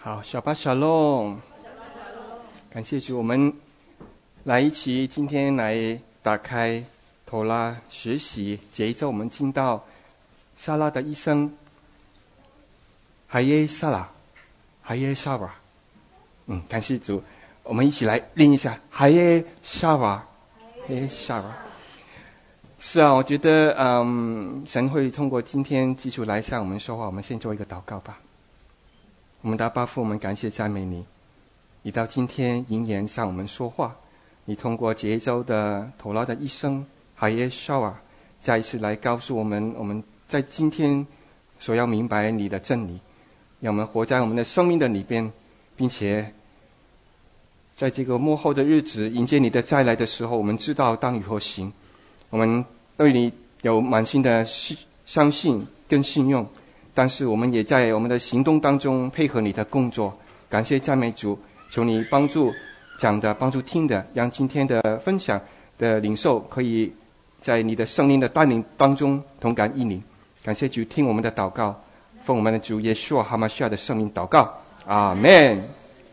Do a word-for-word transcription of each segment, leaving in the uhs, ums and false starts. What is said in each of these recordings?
好，小巴小龙，感谢主，我们来一起今天来打开头拉学习。这一周我们进到撒拉的一生，海耶撒拉，海耶撒拉。嗯，感谢主，我们一起来练一下海耶撒拉，海耶撒拉。是啊，我觉得嗯，神会通过今天基础来向我们说话。我们先做一个祷告吧。我们的阿爸父，我们感谢赞美你，你到今天引言向我们说话，你通过这一周的头拉的一生海耶沙瓦，再一次来告诉我们，我们在今天所要明白你的真理，让我们活在我们的生命的里边，并且在这个末后的日子迎接你的再来的时候，我们知道当如何行。我们对你有满心的相信跟信用，但是我们也在我们的行动当中配合你的工作。感谢赞美主，求你帮助讲的，帮助听的，让今天的分享的领受可以在你的圣灵的带领当中同感一灵。感谢主，听我们的祷告，奉我们的主耶稣哈马西亚的圣名祷告，阿们。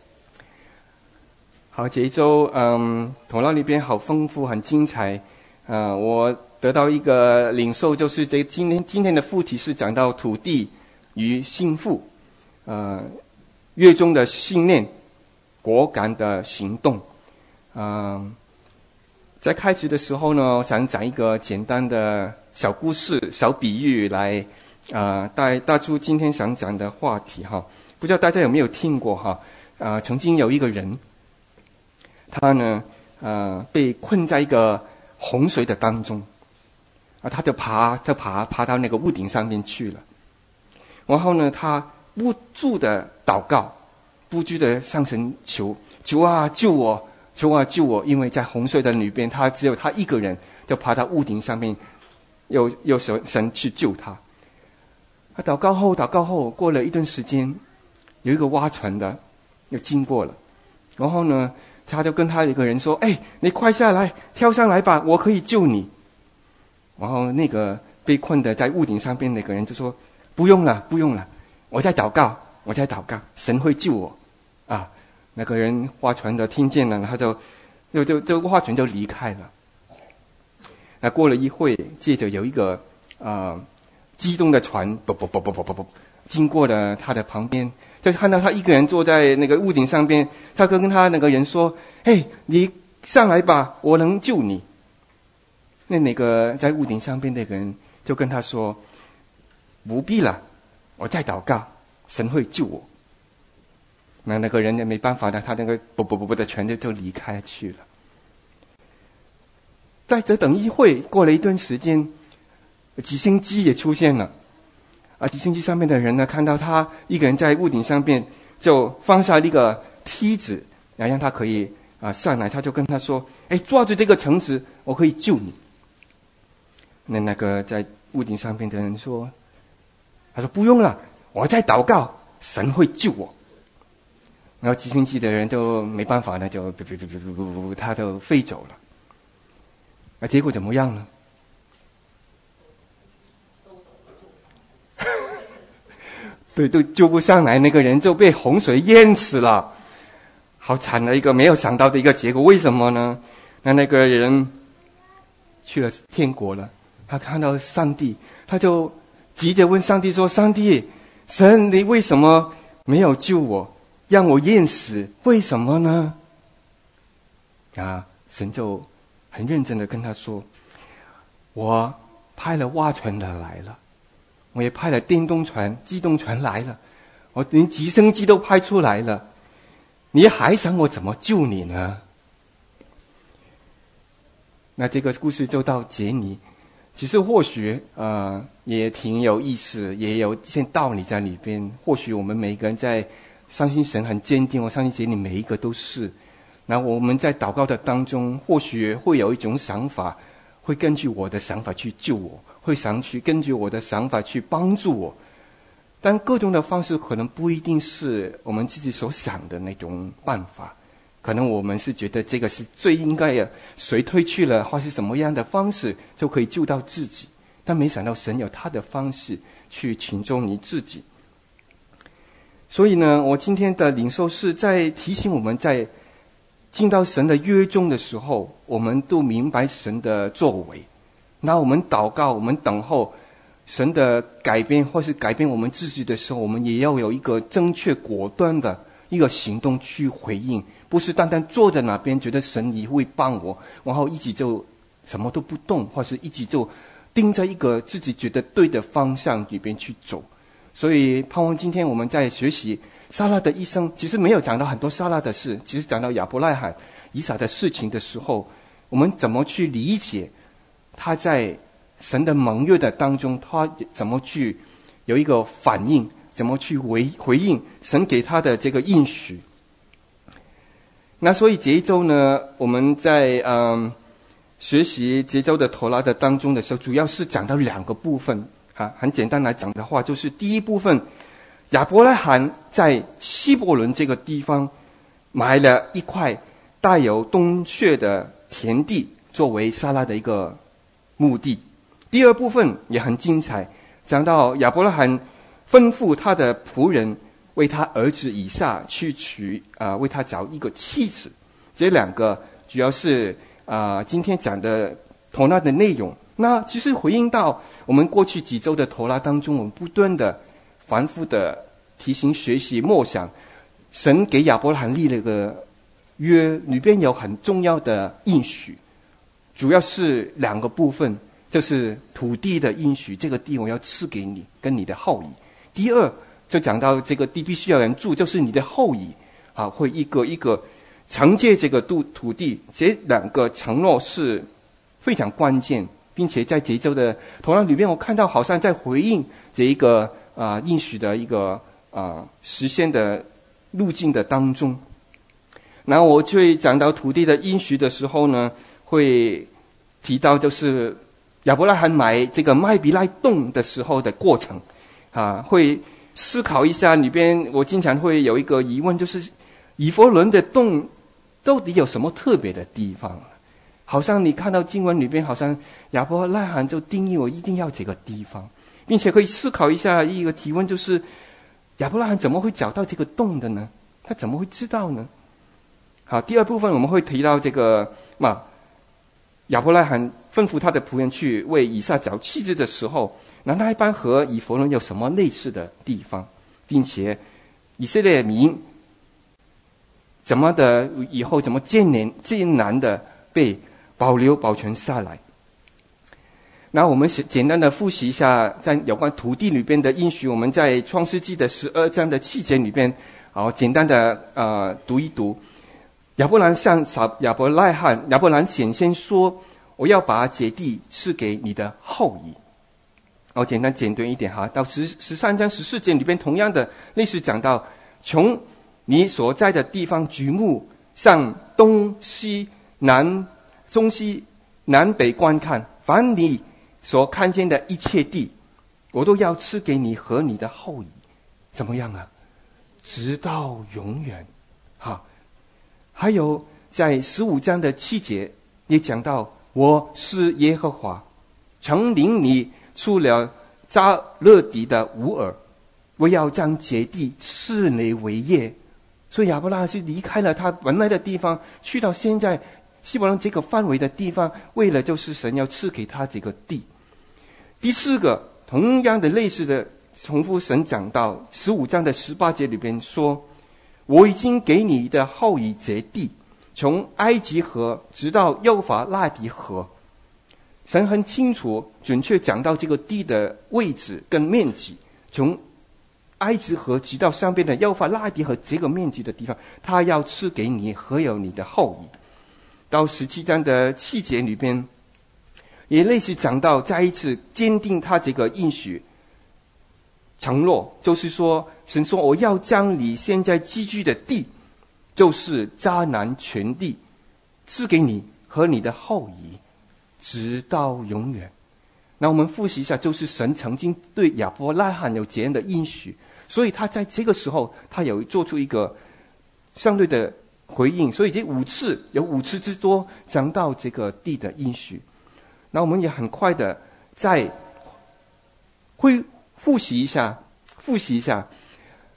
好，这一周嗯，头脑里边好丰富，很精彩。呃，我得到一个领受，就是这今天今天的副题是讲到土地与信父，呃，月中的信念，果敢的行动。嗯、呃，在开始的时候呢，我想讲一个简单的小故事、小比喻来，呃，带带出今天想讲的话题哈。不知道大家有没有听过哈？呃，曾经有一个人，他呢，呃，被困在一个洪水的当中，啊，他就爬，就爬，爬到那个屋顶上面去了。然后呢，他不住的祷告，不住的向神求，求啊救我，求啊救我！因为在洪水的里边，他只有他一个人，就爬到屋顶上面，又又神神去救他。他祷告后，祷告后，过了一段时间，有一个挖船的又经过了，然后呢，他就跟他一个人说：“哎，你快下来，跳上来吧，我可以救你。”然后那个被困的在屋顶上边那个人就说：“不用了，不用了，我在祷告，我在祷告，神会救我。”啊，那个人划船的听见了，他就就就就划船就离开了。那过了一会，接着有一个啊、呃、激动的船，啵啵啵啵啵啵啵，经过了他的旁边。就看到他一个人坐在那个屋顶上边，他跟他那个人说：“嘿，你上来吧，我能救你。”那那个在屋顶上边那个人就跟他说：“不必了，我在祷告，神会救我。”那那个人也没办法的，他那个啵啵啵啵的船就就离开去了。在这等一会，过了一段时间，直升机也出现了。啊，直升机上面的人呢，看到他一个人在屋顶上边，就放下一个梯子，然后让他可以啊上来。他就跟他说：“哎，抓住这个绳子，我可以救你。”那那个在屋顶上边的人说：“他说不用了，我在祷告，神会救我。”然后直升机的人就没办法了，就不不不不不不，他就飞走了。那结果怎么样呢？对，都救不上来，那个人就被洪水淹死了，好惨的一个没有想到的一个结果。为什么呢？那那个人去了天国了，他看到上帝，他就急着问上帝说：“上帝，神，你为什么没有救我，让我淹死？为什么呢？”啊，神就很认真的跟他说：“我派了挖船的来了。我也派了电动船、机动船来了，我连直升机都派出来了，你还想我怎么救你呢？”那这个故事就到结尾，其实或许呃也挺有意思，也有一些道理在里边。或许我们每一个人在相信神很坚定，我相信这里每一个都是。那我们在祷告的当中，或许会有一种想法，会根据我的想法去救我，会想去根据我的想法去帮助我，但各种的方式可能不一定是我们自己所想的那种办法。可能我们是觉得这个是最应该的，谁推去了或是什么样的方式就可以救到自己，但没想到神有他的方式去请救你自己。 所以呢，我今天的领受是在提醒我们，在进到神的约中的时候，我们都明白神的作为。那我们祷告，我们等候神的改变，或是改变我们自己的时候，我们也要有一个正确果断的一个行动去回应，不是单单坐在那边觉得神你会帮我，然后一直就什么都不动，或是一直就盯在一个自己觉得对的方向里边去走。所以盼望今天我们在学习撒拉的一生，其实没有讲到很多撒拉的事，其实讲到亚伯拉罕以撒的事情的时候，我们怎么去理解他在神的盟约的当中，他怎么去有一个反应，怎么去回回应神给他的这个应许。那所以这一周呢，我们在嗯学习这周的陀拉的当中的时候，主要是讲到两个部分啊。很简单来讲的话，就是第一部分，亚伯拉罕在希伯伦这个地方买了一块带有洞穴的田地，作为撒拉的一个目的。第二部分也很精彩，讲到亚伯拉罕吩咐他的仆人为他儿子以撒去娶啊、呃，为他找一个妻子。这两个主要是啊、呃，今天讲的陀拉的内容。那其实回应到我们过去几周的陀拉当中，我们不断的反复的提醒学习默想，神给亚伯拉罕立了个约，里边有很重要的应许，主要是两个部分，就是土地的应许，这个地我要赐给你跟你的后裔。第二就讲到这个地必须要人住，就是你的后裔啊，会一个一个承接这个土土地。这两个承诺是非常关键，并且在这一周的陀拉里面，我看到好像在回应这一个啊、呃、应许的一个啊、呃、实现的路径的当中。然后我去讲到土地的应许的时候呢，会提到就是亚伯拉罕买这个麦比拉洞的时候的过程啊，会思考一下里边。我经常会有一个疑问，就是以弗伦的洞到底有什么特别的地方？好像你看到经文里边，好像亚伯拉罕就定义我一定要这个地方，并且可以思考一下一个提问，就是亚伯拉罕怎么会找到这个洞的呢？他怎么会知道呢？好，第二部分我们会提到这个嘛，亚伯拉罕吩咐他的仆人去为以撒找妻子的时候，那那一般和以弗伦有什么类似的地方，并且以色列民怎么的以后怎么艰难艰难的被保留保存下来。那我们简单的复习一下在有关土地里边的应许，我们在创世纪的十二章的七节里边好简单的呃读一读。亚伯兰向亚伯拉罕亚伯兰显现说，我要把这地赐给你的后裔。我简单简短一点哈，到十十三章十四节里边同样的类似讲到，从你所在的地方举目向东西南中西南北观看，凡你所看见的一切地，我都要赐给你和你的后裔。怎么样啊？直到永远。哈，还有在十五章的七节也讲到，我是耶和华，曾领你出了迦勒底的乌尔，我要将这地赐你为业。所以亚伯拉罕是离开了他本来的地方，去到现在希伯伦这个范围的地方，为了就是神要赐给他这个地。第四个同样的类似的重复，神讲到十五章的十八节里边说，我已经给你的后裔这地，从埃及河直到幼发拉底河。神很清楚准确讲到这个地的位置跟面积，从埃及河直到上边的幼发拉底河这个面积的地方，他要赐给你和有你的后裔。到十七章的七节里边也类似讲到，再一次坚定他这个应许承诺，就是说神说，我要将你现在寄居的地，就是迦南全地，赐给你和你的后裔直到永远。那我们复习一下，就是神曾经对亚伯拉罕有这样的应许，所以他在这个时候他有做出一个相对的回应，所以这五次有五次之多讲到这个地的应许。那我们也很快的再会复习一下复习一下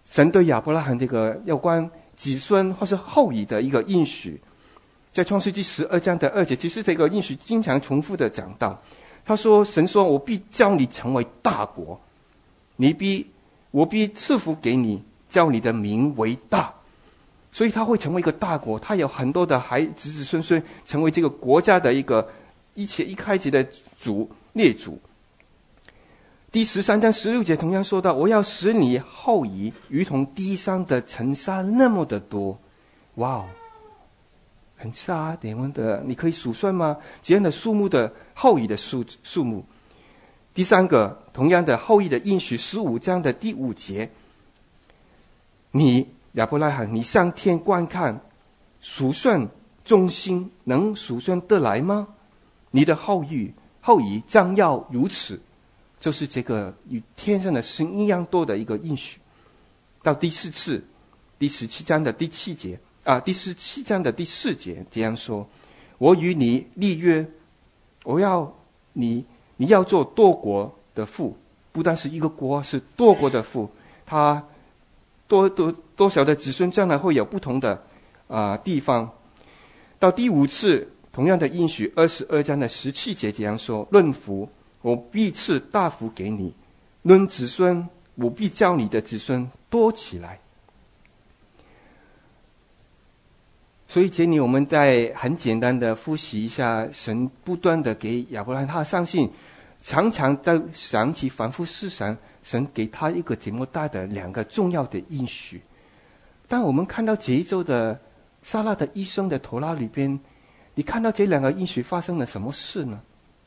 神对亚伯拉罕这个有关子孙或是后裔的一个应许，在创世纪十二章的二节，其实这个应许经常重复的讲到。他说：“神说，我必叫你成为大国，你必我必赐福给你，叫你的名为大。”所以他会成为一个大国，他有很多的孩子子孙孙，成为这个国家的一个一切一开始的主列祖。第十三章十六节同样说到：“我要使你后裔如同地上的尘沙那么的多。”哇哦，很沙点样的，你可以数算吗？这样的数目的后裔的数数目。第三个，同样的后裔的应许，十五章的第五节：“你亚伯拉罕，你上天观看，数算众星，能数算得来吗？你的后裔后裔将要如此。”就是这个与天上的星一样多的一个应许。到第四次，第十七章的第七节啊，第十七章的第四节这样说：“我与你立约，我要你，你要做多国的父，不但是一个国，是多国的父。他多多多少的子孙将来会有不同的啊、呃、地方。”到第五次，同样的应许，二十二章的十七节这样说：“论福，我必赐大福给你；论子孙，我必叫你的子孙多起来。”所以这里我们再很简单的复习一下，神不断的给亚伯拉罕，他相信常常在想起反复思想，神给他一个这么大的两个重要的应许。当我们看到这一周的撒拉的一生的头拉里边，你看到这两个应许发生了什么事呢？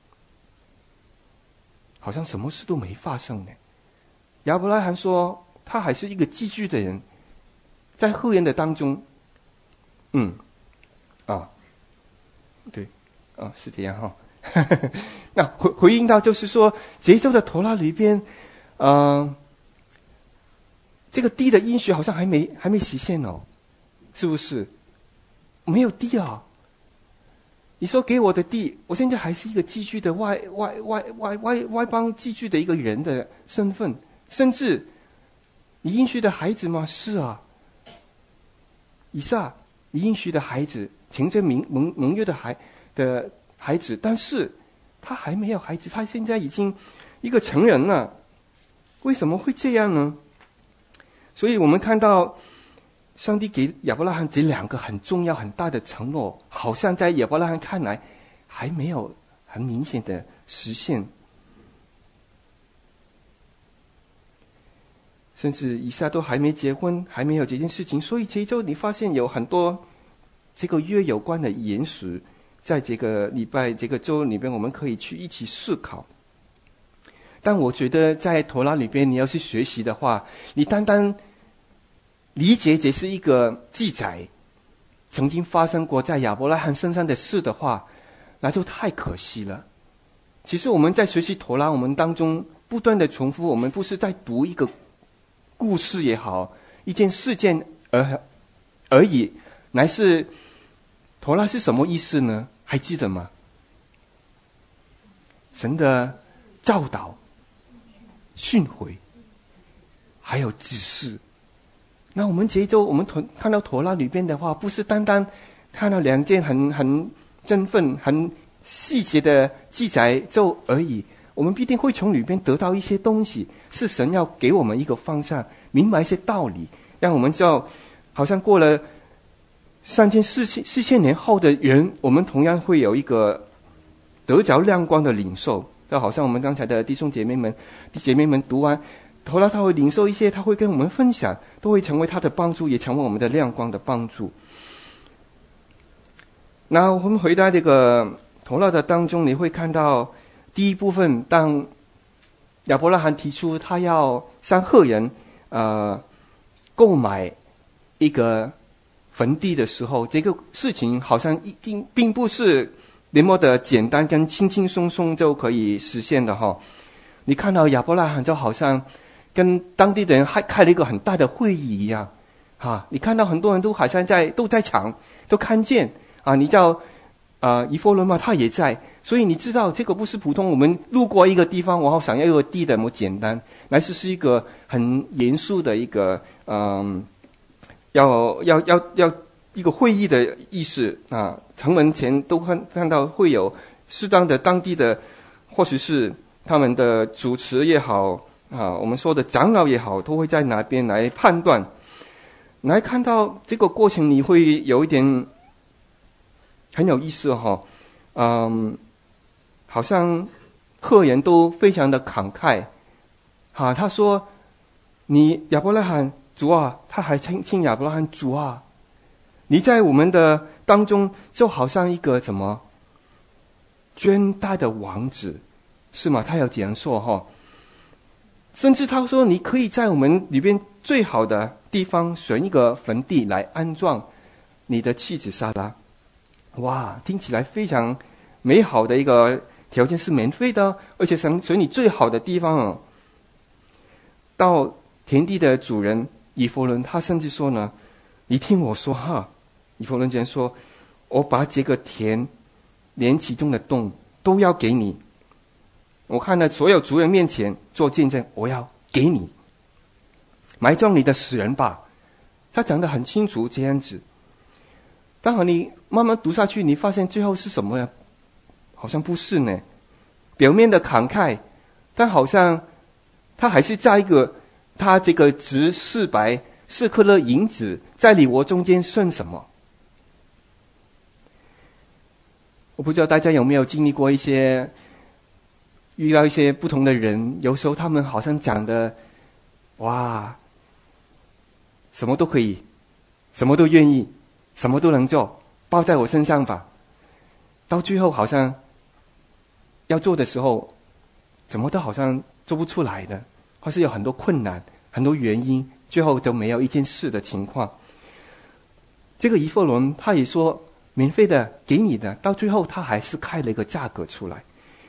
好像什么事都没发生呢。亚伯拉罕说他还是一个寄居的人，在后人的当中，嗯，啊，对，啊，是这样哈、哦。那回回应到就是说，这一周的头拉里边，嗯、呃，这个地的应许好像还没还没实现哦，是不是？没有地啊。你说给我的地，我现在还是一个寄居的外外外外外外邦寄居的一个人的身份，甚至你应许的孩子吗？是啊，以撒，你应许的孩子，凭着盟盟盟约的孩的孩子，但是他还没有孩子，他现在已经一个成人了，为什么会这样呢？所以我们看到上帝给亚伯拉罕这两个很重要很大的承诺，好像在亚伯拉罕看来还没有很明显的实现，甚至以撒都还没结婚，还没有这件事情。所以这一周你发现有很多这个约有关的言辞，在这个礼拜这个周里边我们可以去一起思考。但我觉得在陀拉里边你要去学习的话，你单单理解这是一个记载曾经发生过在亚伯拉罕身上的事的话，那就太可惜了。其实我们在学习陀拉，我们当中不断的重复，我们不是在读一个故事也好，一件事件而而已，乃是陀拉是什么意思呢？还记得吗？神的教导、训诲，还有指示。那我们这一周我们看到陀拉里边的话，不是单单看到两件很很振奋、很细节的记载就而已，我们必定会从里边得到一些东西，是神要给我们一个方向，明白一些道理，让我们知道，好像过了三千四千四千年后的人，我们同样会有一个得着亮光的领受。就好像我们刚才的弟兄姐妹们、弟姐妹们读完后来他会领受一些，他会跟我们分享，都会成为他的帮助，也成为我们的亮光的帮助。那我们回到这个头脑的当中，你会看到第一部分，当亚伯拉罕提出他要向赫人呃购买一个坟地的时候，这个事情好像一定并不是那么的简单跟轻轻松松就可以实现的哈。你看到亚伯拉罕就好像跟当地的人还开了一个很大的会议一样，啊，你看到很多人都好像在都在场，都看见啊，你叫啊以弗伦嘛，他也在， 所以你知道，这个不是普通我们路过一个地方，我好想要一个地的那么简单，乃是是一个很严肃的一个嗯，要要要要一个会议的意识啊。城门前都看看到会有适当的当地的，或许是他们的主持也好啊，我们说的长老也好，都会在那边来判断。来看到这个过程，你会有一点很有意思哈、哦，嗯，好像客人都非常的慷慨，哈，他说：“你亚伯拉罕主啊，他还称称亚伯拉罕主啊，你在我们的当中就好像一个什么捐大的王子，是吗？”他要这样说哈、哦，甚至他说：“你可以在我们里边最好的地方选一个坟地来安葬你的妻子撒拉。”哇，听起来非常美好的一个条件，是免费的，而且想选你最好的地方哦。到田地的主人以弗伦，他甚至说呢：“你听我说哈。”以弗伦竟然说：“我把这个田连其中的洞都要给你。我看了所有族人面前做见证，我要给你。埋葬你的死人吧。”他讲得很清楚这样子。当然你慢慢读下去，你发现最后是什么呢？好像不是呢。表面的慷慨，但好像他还是在一个他这个值四百四克勒银子在你我中间算什么？我不知道大家有没有经历过一些遇到一些不同的人，有时候他们好像讲的哇，什么都可以，什么都愿意，什么都能做，包在我身上吧。到最后好像要做的时候，怎么都好像做不出来的，或是有很多困难，很多原因，最后都没有一件事的情况。这个以弗伦他也说免费的给你的，到最后他还是开了一个价格出来。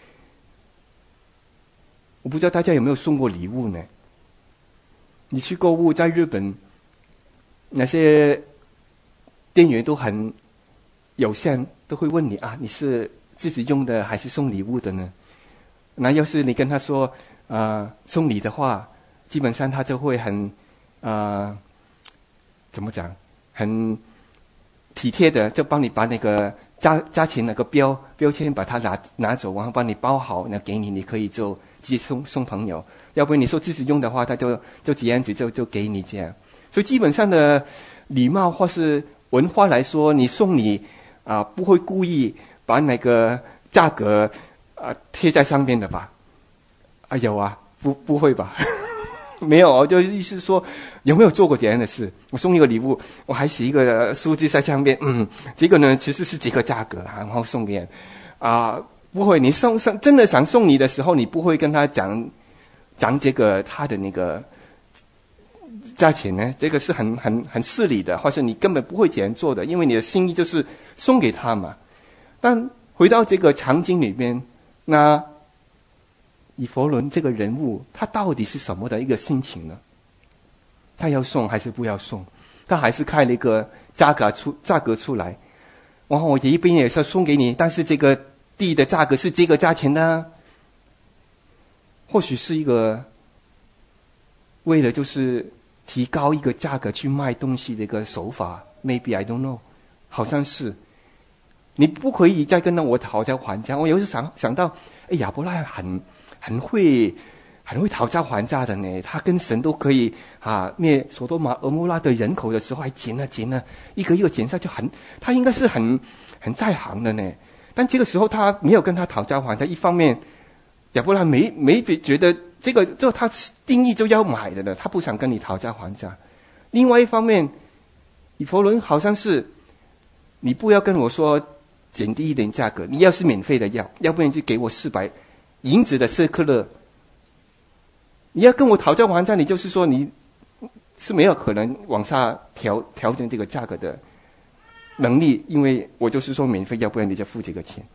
我不知道大家有没有送过礼物呢？你去购物，在日本那些店员都很友善，都会问你啊，你是自己用的还是送礼物的呢？那要是你跟他说啊、呃、送礼的话，基本上他就会很啊、呃、怎么讲，很体贴的，就帮你把那个价价钱那个标标签把它拿拿走，然后帮你包好，那给你，你可以就直接送送朋友。要不然你说自己用的话，他就就这样子就就给你这样。所以基本上的礼貌或是文化来说，你送礼啊、呃、不会故意把那个价格啊、呃、贴在上面的吧？啊有啊，不不会吧？没有，我就意思说有没有做过这样的事？我送一个礼物，我还写一个数字在上面，嗯，这个呢其实是这个价格，然后送给人啊、呃，不会。你送送真的想送你的时候，你不会跟他讲讲这个他的那个价钱呢？这个是很很很势利的，或是你根本不会这样做的，因为你的心意就是送给他嘛。但回到这个场景里边，那以弗伦这个人物，他到底是什么的一个心情呢？他要送还是不要送？他还是开了一个价格出价格出来，然后我一边也是送给你，但是这个地的价格是这个价钱呢？或许是一个为了就是提高一个价格去卖东西的一个手法 ，maybe I don't know， 好像是。你不可以再跟我讨价还价。我有时想想到，哎，亚伯拉罕很很会很会讨价还价的呢。他跟神都可以啊灭所多玛、蛾摩拉的人口的时候，还减了减了，一个一个减下去很，他应该是很很在行的呢。但这个时候他没有跟他讨价还价，一方面亚伯拉罕没没觉得这个就他定义就要买的呢，他不想跟你讨价还价。另外一方面，以弗伦好像是你不要跟我说减低一点价格，你要是免费的要，要不然就给我四百银子的舍克勒。你要跟我讨价还价，你就是说你是没有可能往下调调整这个价格的能力，因为我就是说免费，要不然你就付这个钱。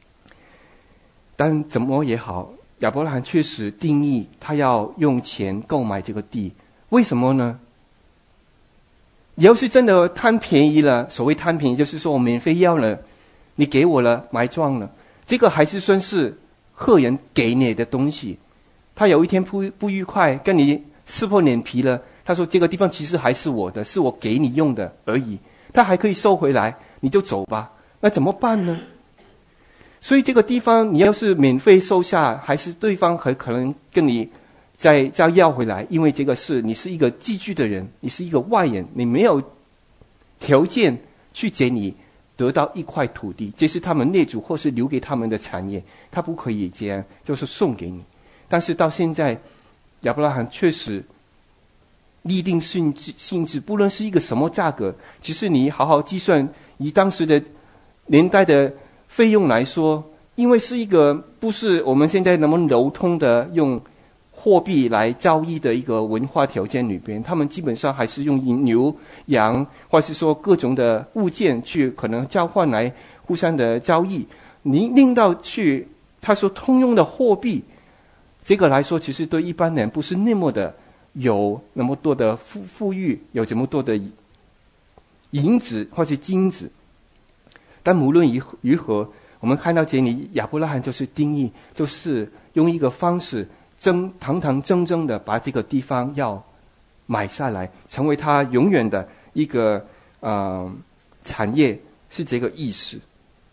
但怎么也好，亚伯拉罕确实定义他要用钱购买这个地，为什么呢？你要是真的贪便宜了，所谓贪便宜就是说我免费要了，你给我了埋葬了， 这个还是算是客人给你的东西。他有一天不不愉快，跟你撕破脸皮了，他说这个地方其实还是我的，是我给你用的而已，他还可以收回来，你就走吧。那怎么办呢？所以这个地方你要是免费收下，还是对方很可能跟你再再要回来，因为这个是你是一个寄居的人，你是一个外人，你没有条件去给你得到一块土地，这是他们业主或是留给他们的产业，他不可以这样就是送给你。但是到现在亚伯拉罕确实立定性质性质，不论是一个什么价格，其实你好好计算，以当时的年代的费用来说，因为是一个不是我们现在那么流通的用货币来交易的一个文化条件里边，他们基本上还是用牛羊或是说各种的物件去可能交换来互相的交易。你令到去他说通用的货币，这个来说其实对一般人不是那么的有那么多的富富裕，有这么多的银子或是金子。但无论如何，我们看到这里亚伯拉罕就是定义，就是用一个方式真堂堂正正的把这个地方要买下来，成为他永远的一个呃产业，是这个意思。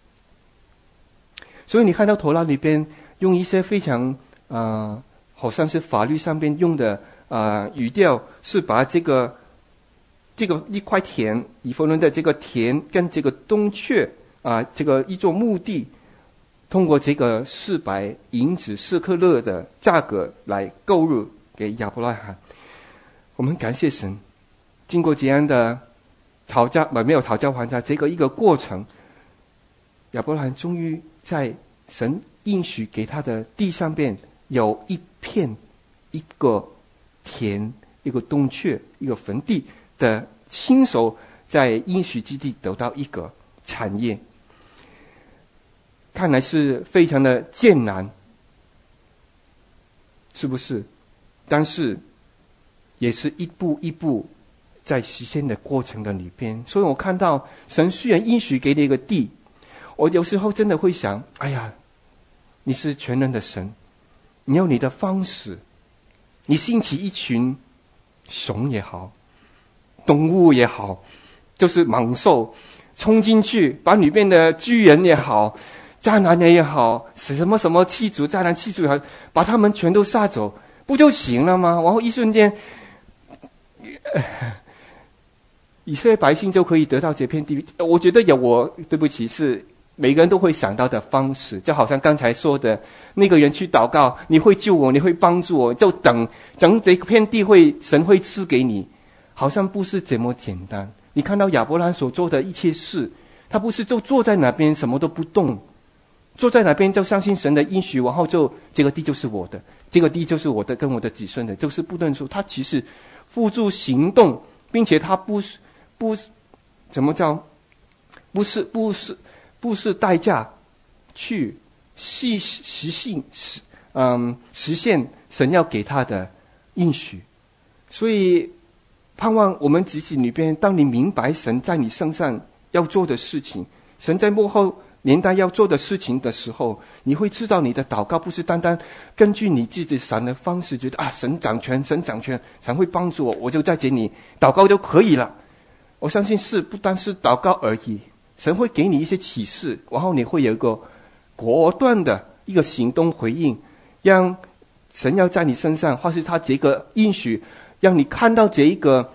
所以你看到头拉里边用一些非常呃好像是法律上面用的呃语调，是把这个这个一块田，以弗伦的这个田跟这个东阙啊、呃，这个一座墓地，通过这个四百银子四克勒的价格来购入给亚伯拉罕。我们感谢神，经过这样的讨价没有讨价还价这个一个过程，亚伯拉罕终于在神应许给他的地上边有一片一个田，一个洞穴，一个坟地的亲手在应许之地得到一个产业。看来是非常的艰难，是不是？但是也是一步一步在实现的过程的里边。所以我看到神虽然应许给你一个地，我有时候真的会想，哎呀，你是全能的神，你有你的方式，你兴起一群熊也好，动物也好，就是猛兽冲进去，把里面的巨人也好，渣男也好，什么什么七族渣男七族也好，把他们全都杀走，不就行了吗？然后一瞬间，呃、以色列百姓就可以得到这片地。我觉得有我对不起，是每个人都会想到的方式，就好像刚才说的，那个人去祷告，你会救我，你会帮助我，就等等这片地会神会赐给你，好像不是这么简单。你看到亚伯兰所做的一切事，他不是就坐在那边什么都不动，坐在那边就相信神的应许，然后就这个地就是我的，这个地就是我的，跟我的子孙的，就是不断说他其实付诸行动，并且他不是不怎么叫不是不是不是代价去实实现实嗯实现神要给他的应许。所以盼望我们自己里边，当你明白神在你身上要做的事情，神在末后年代要做的事情的时候，你会知道你的祷告不是单单根据你自己想的方式，觉得啊神掌权，神掌权，神会帮助我，我就在这里祷告就可以了。我相信是不单是祷告而已，神会给你一些启示，然后你会有一个果断的一个行动回应，让神要在你身上，或是他这个应许，让你看到这一个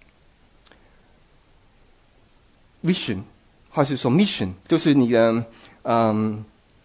vision， 或是说 mission， 就是你的嗯，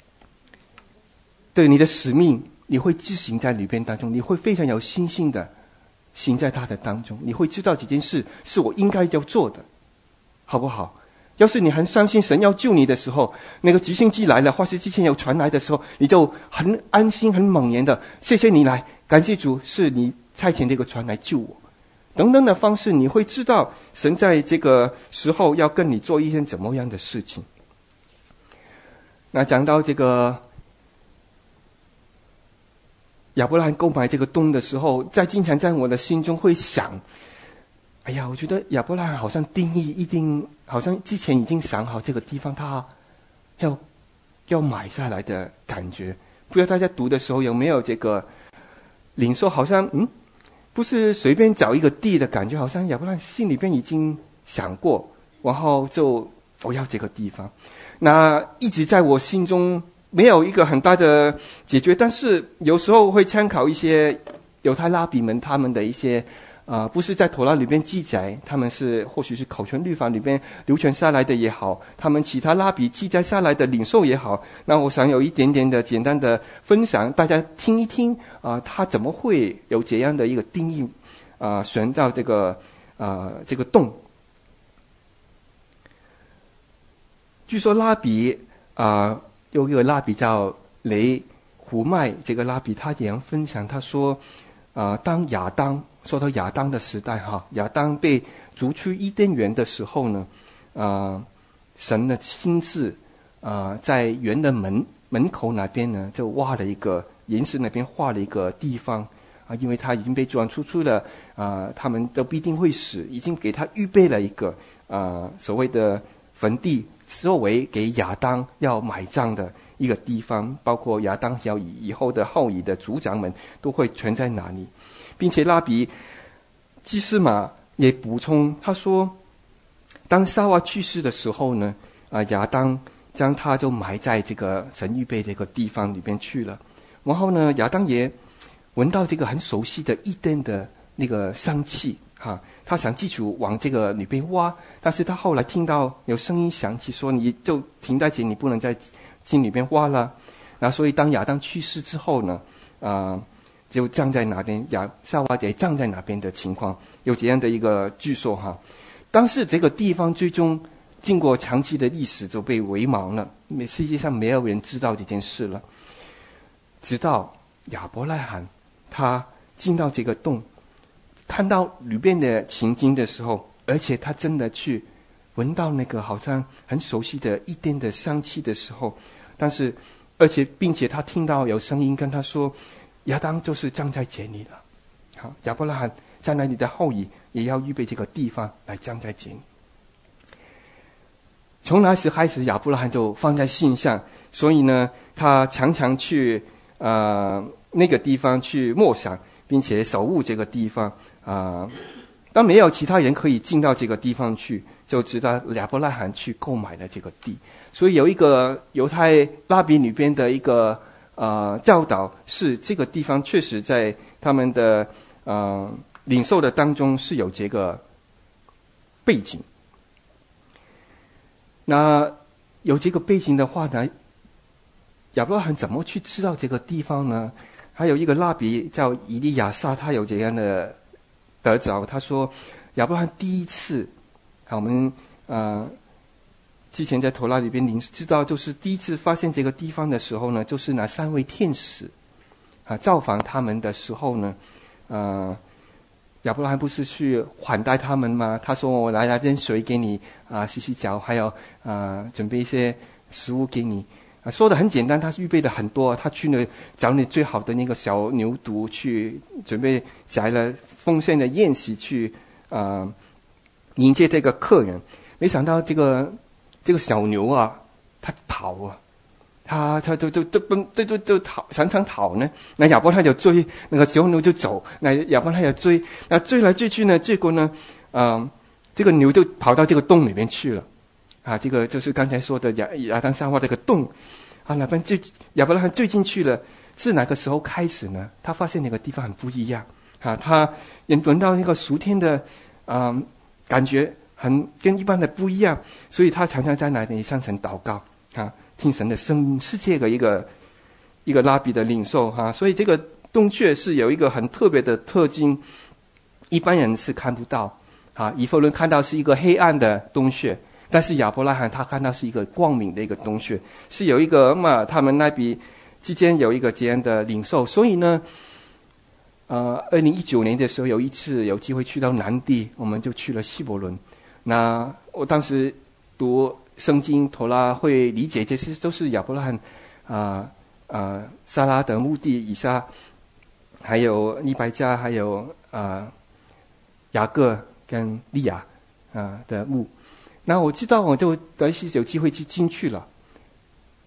对你的使命，你会执行在里边当中，你会非常有信心的行在他的当中，你会知道这件事是我应该要做的，好不好？要是你很相信神要救你的时候，那个直升机来了，或是之前有船来的时候，你就很安心很猛然的谢谢你来，感谢主是你差遣这个船来救我，等等的方式，你会知道神在这个时候要跟你做一件怎么样的事情。那讲到这个亚伯拉罕购买这个洞的时候，在经常在我的心中会想，哎呀，我觉得亚伯拉罕好像定义一定好像之前已经想好这个地方他要要买下来的感觉。不知道大家读的时候有没有这个领受？好像嗯，不是随便找一个地的感觉，好像亚伯拉罕心里边已经想过，然后就我要这个地方。那一直在我心中没有一个很大的解决，但是有时候会参考一些犹太拉比们他们的一些啊、呃，不是在妥拉里边记载，他们是或许是口传律法里边流传下来的也好，他们其他拉比记载下来的领受也好，那我想有一点点的简单的分享，大家听一听啊、呃，他怎么会有这样的一个定义啊，选到这个啊、呃、这个洞。据说拉比啊、呃，有一个拉比叫雷胡麦，这个拉比他也样分享，他说啊、呃，当亚当说到亚当的时代哈，亚当被逐出伊甸园的时候呢，啊、呃，神呢亲自啊、呃、在园的门门口那边呢，就挖了一个岩石那边画了一个地方啊，因为他已经被转出去了啊、呃，他们都必定会死，已经给他预备了一个啊、呃、所谓的坟地。作为给亚当要埋葬的一个地方，包括亚当要以后的后裔的族长们都会存在哪里，并且拉比基斯玛也补充，他说，当夏娃去世的时候呢，啊、呃，亚当将他就埋在这个神预备这个地方里边去了。然后呢，亚当也闻到这个很熟悉的伊甸的那个香气哈。他想继续往这个里边挖，但是他后来听到有声音响起说，你就停在这里，你不能在井里边挖了。然后所以当亚当去世之后呢，啊、呃，就葬在哪边，亚夏娃也葬在哪边的情况，有这样的一个据说哈。但是这个地方最终经过长期的历史就被遗忘了，世界上没有人知道这件事了。直到亚伯拉罕他进到这个洞，看到里边的情景的时候，而且他真的去闻到那个好像很熟悉的伊甸的香气的时候，但是而且并且他听到有声音跟他说，亚当就是葬在这里了。好，亚伯拉罕在那里的后裔也要预备这个地方来葬在这里。从那时开始，亚伯拉罕就放在心上，所以呢，他常常去呃那个地方去默想，并且守护这个地方。啊、呃，当没有其他人可以进到这个地方去，就知道亚伯拉罕去购买了这个地。所以有一个犹太拉比里边的一个呃教导是，这个地方确实在他们的呃领受的当中是有这个背景。那有这个背景的话呢，亚伯拉罕怎么去知道这个地方呢？还有一个拉比叫以利亚撒，他有这样的得着，他说亚伯拉罕第一次，啊，我们呃之前在妥拉里边您知道，就是第一次发现这个地方的时候呢，就是那三位天使啊造访他们的时候呢，呃亚伯拉罕不是去款待他们吗？他说我来拿点水给你啊洗洗脚，还有啊准备一些食物给你。啊，说的很简单，他预备的很多，他去了找你最好的那个小牛犊去准备宰了丰盛的宴席去啊、呃、迎接这个客人。没想到这个这个小牛啊，他跑啊，他他就就就奔就就就逃，常常逃呢。那亚伯拉罕就追，那个小牛就走，那亚伯拉罕就追，那追来追去呢，结果呢，啊、呃，这个牛就跑到这个洞里面去了。啊，这个就是刚才说的亚亚当夏娃这个洞，啊，那边最亚伯拉罕最进去了，是哪个时候开始呢？他发现那个地方很不一样，啊，他也闻到那个属天的，啊、呃，感觉很跟一般的不一样，所以他常常在那里向神祷告，啊，听神的声音，是这个一个一个拉比的领受哈、啊，所以这个洞穴是有一个很特别的特征，一般人是看不到，啊，以弗伦看到是一个黑暗的洞穴。但是亚伯拉罕他看到是一个光明的一个洞穴，是有一个嘛，他们那边之间有一个这样的领受，所以呢，呃，二零一九年的时候有一次有机会去到南地，我们就去了希伯伦。那我当时读圣经妥拉会理解这些都是亚伯拉罕啊啊、呃呃、撒拉的墓地，以撒还有利百加还有啊、呃、雅各跟利亚啊、呃、的墓。那我知道我就得是有机会去进去了，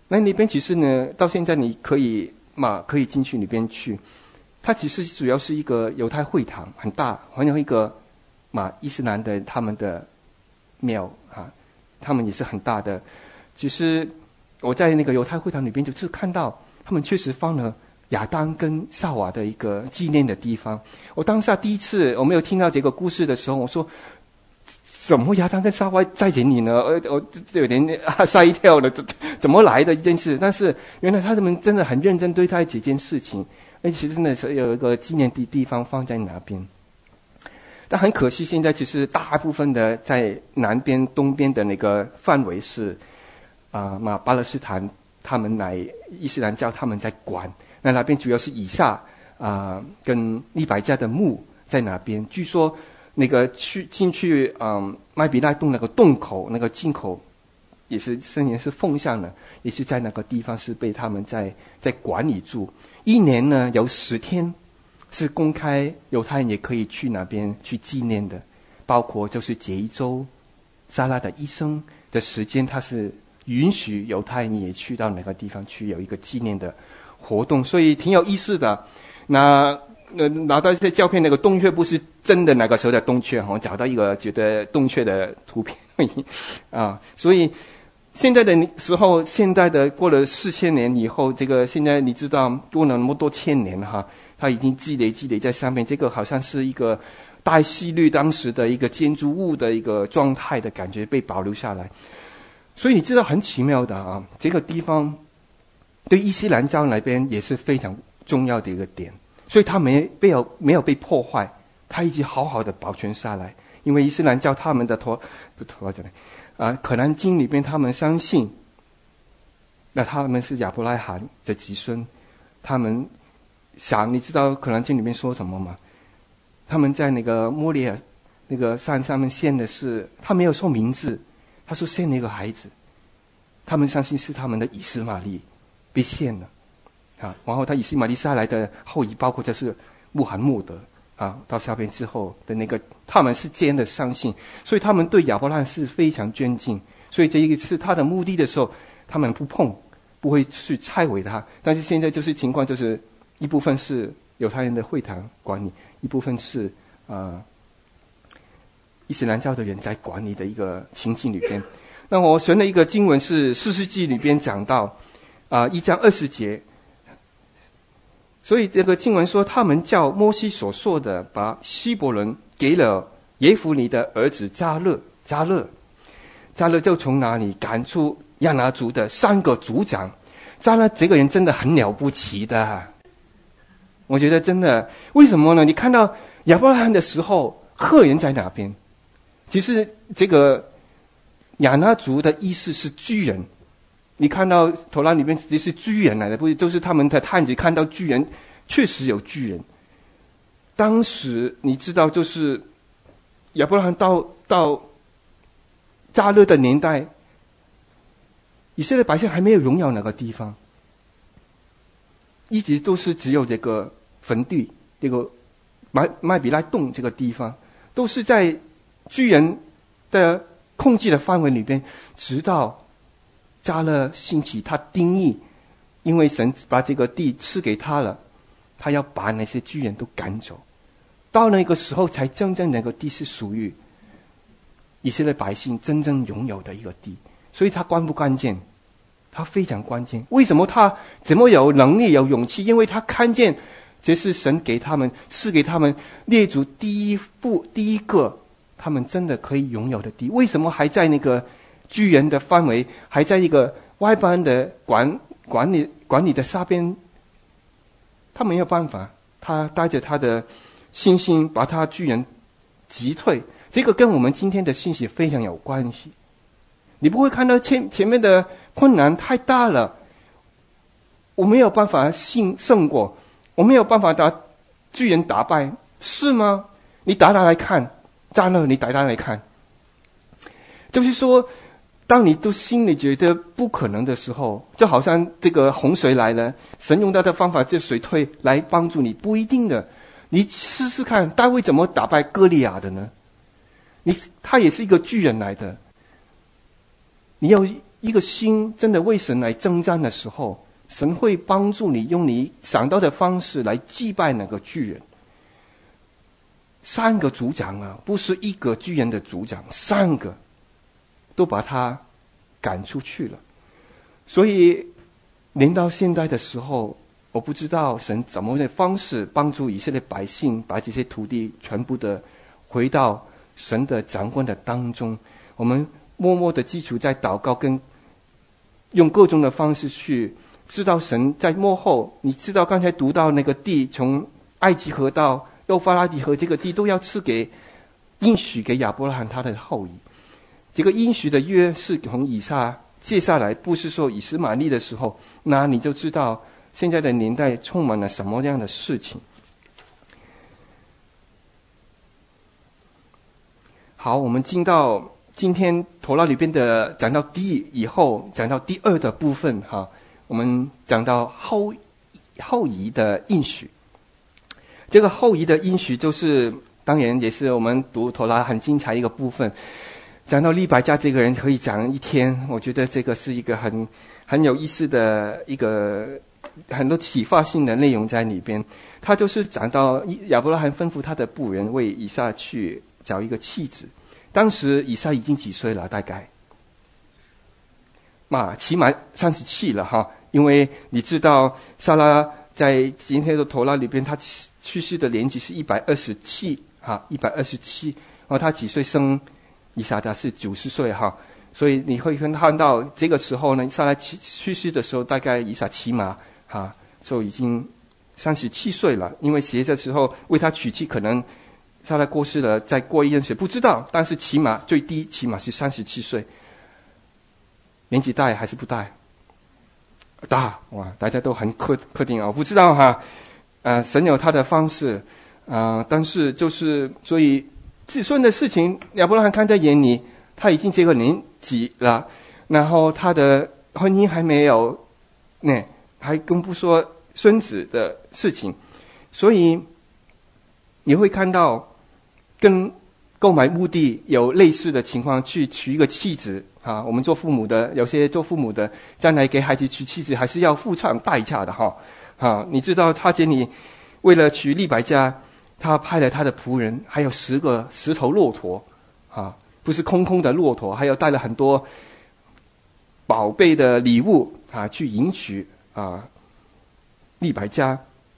那那边其实呢，到现在你可以嘛可以进去里边去。它其实主要是一个犹太会堂，很大，还有一个嘛伊斯兰的他们的庙啊，他们也是很大的。其实我在那个犹太会堂里边，就是看到他们确实放了亚当跟夏娃的一个纪念的地方。我当下第一次我没有听到这个故事的时候，我说怎么亚当跟夏娃在这里呢？我我有点吓一跳了，怎么来的一件事？但是原来他们真的很认真对待这件事情。而且真的是有一个纪念的地方放在那边，但很可惜，现在其实大部分的在南边、东边的那个范围是啊，嘛、呃、巴勒斯坦他们来伊斯兰教他们在管，那那边主要是以撒啊、呃、跟利百加的墓在那边。据说那个去进去嗯麦比拉洞那个洞口那个进口也是圣言是奉上的，也是在那个地方是被他们在在管理住。一年呢有十天是公开，犹太人也可以去那边去纪念的，包括就是这一周撒拉的一生的时间，他是允许犹太人也去到那个地方去有一个纪念的活动，所以挺有意思的。那那拿到一些照片，那个洞穴不是真的那个时候的洞穴，我找到一个觉得洞穴的图片而已啊，所以。现在的时候，现在的过了四千年以后，这个现在你知道过了那么多千年哈，它已经积累积累在上面。这个好像是一个大希律当时的一个建筑物的一个状态的感觉被保留下来。所以你知道很奇妙的啊，这个地方对伊斯兰教那边也是非常重要的一个点，所以它没没有没有被破坏，它一直好好的保存下来。因为伊斯兰教他们的托不托讲呢？啊，可兰经里边他们相信，那他们是亚伯拉罕的子孙，他们想，你知道可兰经里面说什么吗？他们在那个摩利亚那个山上面献的是，他没有说名字，他说献了一个孩子，他们相信是他们的以斯玛利被献了，啊，然后他以斯玛利下来的后裔包括就是穆罕默德。啊，到下边之后的那个，他们是这样的相信，所以他们对亚伯拉罕是非常尊敬。所以这一次他的墓地的时候，他们不碰，不会去拆毁它。但是现在就是情况，就是一部分是犹太人的会堂管理，一部分是啊、呃、伊斯兰教的人在管理的一个情境里边。那我选了一个经文是士师记里边讲到啊、呃、一章二十节。所以这个经文说，他们照摩西所说的，把希伯伦给了耶孚尼的儿子迦勒。迦勒，迦勒就从哪里赶出亚拿族的三个族长。迦勒这个人真的很了不起的，我觉得真的。为什么呢？你看到亚伯拉罕的时候，赫人在哪边？其实这个亚拿族的意思是巨人。你看到头拉里面这是巨人来的，不是都是他们的探子看到巨人，确实有巨人。当时你知道，就是亚伯拉罕到到迦勒的年代，以色列百姓还没有荣耀那个地方，一直都是只有这个坟地，这个麦麦比拉洞这个地方，都是在巨人的控制的范围里边，直到迦勒兴起，他定义，因为神把这个地赐给他了，他要把那些巨人都赶走。到那个时候，才真正那个地是属于以色列百姓真正拥有的一个地。所以他关不关键？他非常关键。为什么他怎么有能力、有勇气？因为他看见这是神给他们赐给他们列祖第一步第一个他们真的可以拥有的地。为什么还在那个巨人的范围，还在一个外邦的管管理管理的下边？他没有办法，他带着他的信心把他巨人击退。这个跟我们今天的信息非常有关系。你不会看到前前面的困难太大了，我没有办法胜胜过，我没有办法把巨人打败，是吗？你打打来看，迦勒，你打打来看，就是说，当你都心里觉得不可能的时候，就好像这个洪水来了，神用他的方法这水退来帮助你，不一定的。你试试看，大卫怎么打败歌利亚的呢？你他也是一个巨人来的。你要一个心真的为神来征战的时候，神会帮助你用你想到的方式来击败那个巨人。三个族长啊，不是一个巨人的族长，三个都把他赶出去了。所以临到现在的时候，我不知道神怎么的方式帮助以色列百姓把这些土地全部的回到神的掌管的当中。我们默默的基础在祷告，跟用各种的方式去知道神在幕后。你知道刚才读到那个地，从埃及河到幼发拉底河，这个地都要赐给应许给亚伯拉罕他的后裔。这个应许的约是从以撒接下来，不是说以实玛利的时候，那你就知道现在的年代充满了什么样的事情。好，我们进到今天头脑里边的讲到第一以后，讲到第二的部分哈，我们讲到后后裔的应许。这个后裔的应许就是，当然也是我们读头脑很精彩一个部分。讲到利百加这个人可以讲一天，我觉得这个是一个很很有意思的一个很多启发性的内容在里边。他就是讲到亚伯拉罕吩咐他的仆人为以撒去找一个妻子。当时以撒已经几岁了？大概嘛，起码三十七了哈。因为你知道撒拉在今天的头脑里边，他去世的年纪是一百二十七哈，一百二十七。然后他几岁生以撒的？是九十岁哈。所以你会看到这个时候呢，撒拉去世的时候，大概以撒起码哈就已经三十七岁了。因为写的时候为他娶妻，可能撒拉过世了，再过一阵子不知道，但是起码最低起码是三十七岁。年纪大还是不大？大哇！大家都很客客定啊，我不知道哈。呃，神有他的方式啊、呃，但是就是所以子孙的事情，亚伯拉罕看在眼里，他已经这个年纪了，然后他的婚姻还没有，呢，还更不说孙子的事情，所以你会看到跟购买墓地有类似的情况，去娶一个妻子啊。我们做父母的，有些做父母的，将来给孩子娶妻子，还是要付上代价的哈。啊，你知道他这里为了娶利百加，他派了他的仆人，还有十个十头骆驼，啊，不是空空的骆驼，还有带了很多宝贝的礼物啊，去迎娶啊利百加。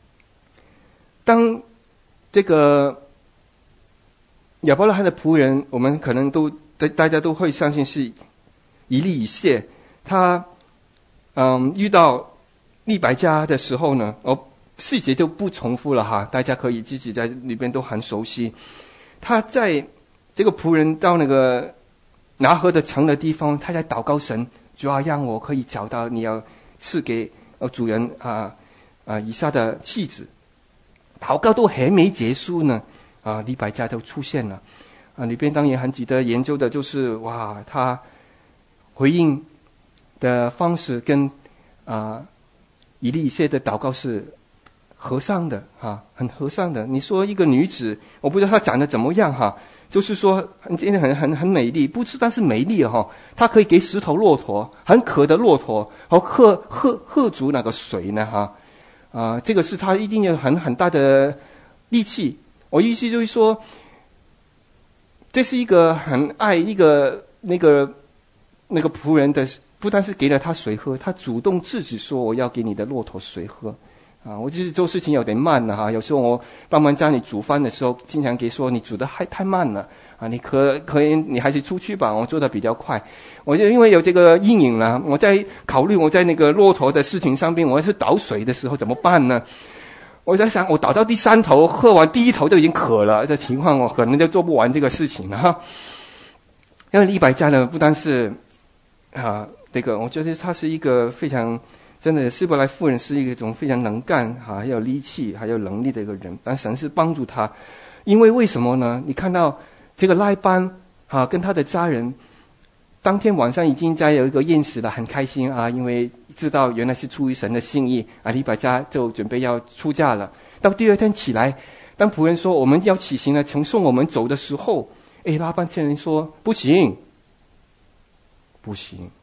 当这个亚伯拉罕的仆人，我们可能都大家都会相信是以利以谢，他嗯遇到利百加的时候呢，哦，细节就不重复了哈，大家可以自己在里边都很熟悉。他在这个仆人到那个拿河的城的地方，他在祷告神，主要让我可以找到你要赐给呃主人啊啊以撒的妻子。祷告都还没结束呢，啊，利百加就出现了。啊，里边当然很值得研究的就是哇，他回应的方式跟啊以利以谢的祷告是和尚的哈，很和尚的。你说一个女子，我不知道她长得怎么样哈，就是说很很很很美丽，不是但是美丽哈，她可以给十头骆驼，很渴的骆驼，然后喝喝喝足那个水呢哈，啊、呃，这个是她一定有很很大的力气。我意思就是说，这是一个很爱一个那个那个仆人的，不但是给了他水喝，他主动自己说我要给你的骆驼水喝。啊，我就是做事情有点慢了哈。有时候我帮忙家里煮饭的时候，经常给说你煮的还太慢了啊，你可可以你还是出去吧，我做的比较快。我就因为有这个阴影了，我在考虑我在那个骆驼的事情上面，我要是倒水的时候怎么办呢？我在想，我倒到第三头，喝完第一头就已经渴了，这情况我可能就做不完这个事情了哈。因为利百加呢，不单是啊，这个我觉得他是一个非常。真的，希伯来妇人是一种非常能干、哈、还有力气、还有能力的一个人，但神是帮助他。因为为什么呢？你看到这个拉班啊，跟他的家人，当天晚上已经在有一个宴席了，很开心啊，因为知道原来是出于神的心意啊，利百加就准备要出嫁了。到第二天起来，当仆人说我们要起行了，承送我们走的时候，哎，拉班竟然说不行，不行。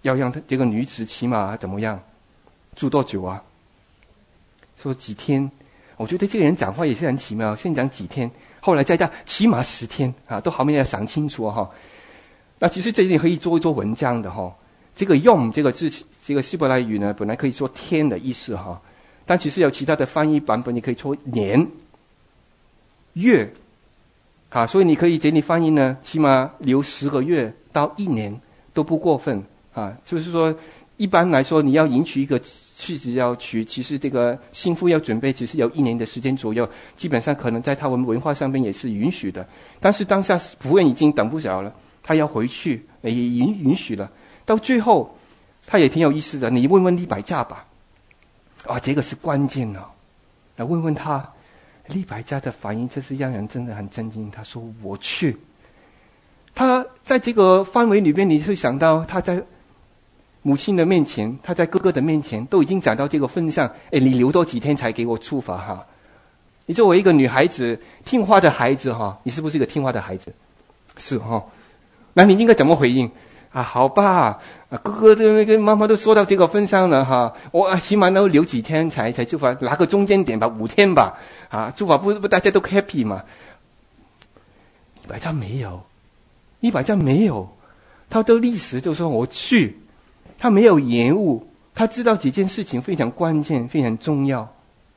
要让这个女子起码怎么样住多久啊？说几天。我觉得这个人讲话也是很奇妙，先讲几天，后来再加起码十天啊，都还没有想清楚哈、哦。那其实这里可以做一做文章的哈、哦。这个用这个字，这个希伯来语呢，本来可以说天的意思哈、哦，但其实有其他的翻译版本，也可以说年、月，啊，所以你可以给你翻译呢，起码留十个月到一年都不过分啊。就是说，一般来说，你要迎娶一个妻子要娶，其实这个新妇要准备，只是有一年的时间左右，基本上可能在他们文化上面也是允许的。但是当下仆人已经等不了了，他要回去，也允允许了。到最后，他也挺有意思的，你问问利百加吧。啊，这个是关键哦。来问问他，利百加的反应，这是让人真的很震惊。他说：“我去。”他在这个范围里面，你会想到他在母亲的面前，他在哥哥的面前都已经讲到这个份上，哎，你留多几天才给我处罚哈？你作为一个女孩子，听话的孩子哈，你是不是一个听话的孩子？是哈。那你应该怎么回应？啊，好吧，啊，哥哥的那个妈妈都说到这个份上了哈，我起码能留几天才才处罚，拿个中间点吧，五天吧，啊，处罚不不大家都 happy 嘛？利百加没有，利百加没有，他的历史就说我去。他没有延误，他知道这件事情非常关键，非常重要。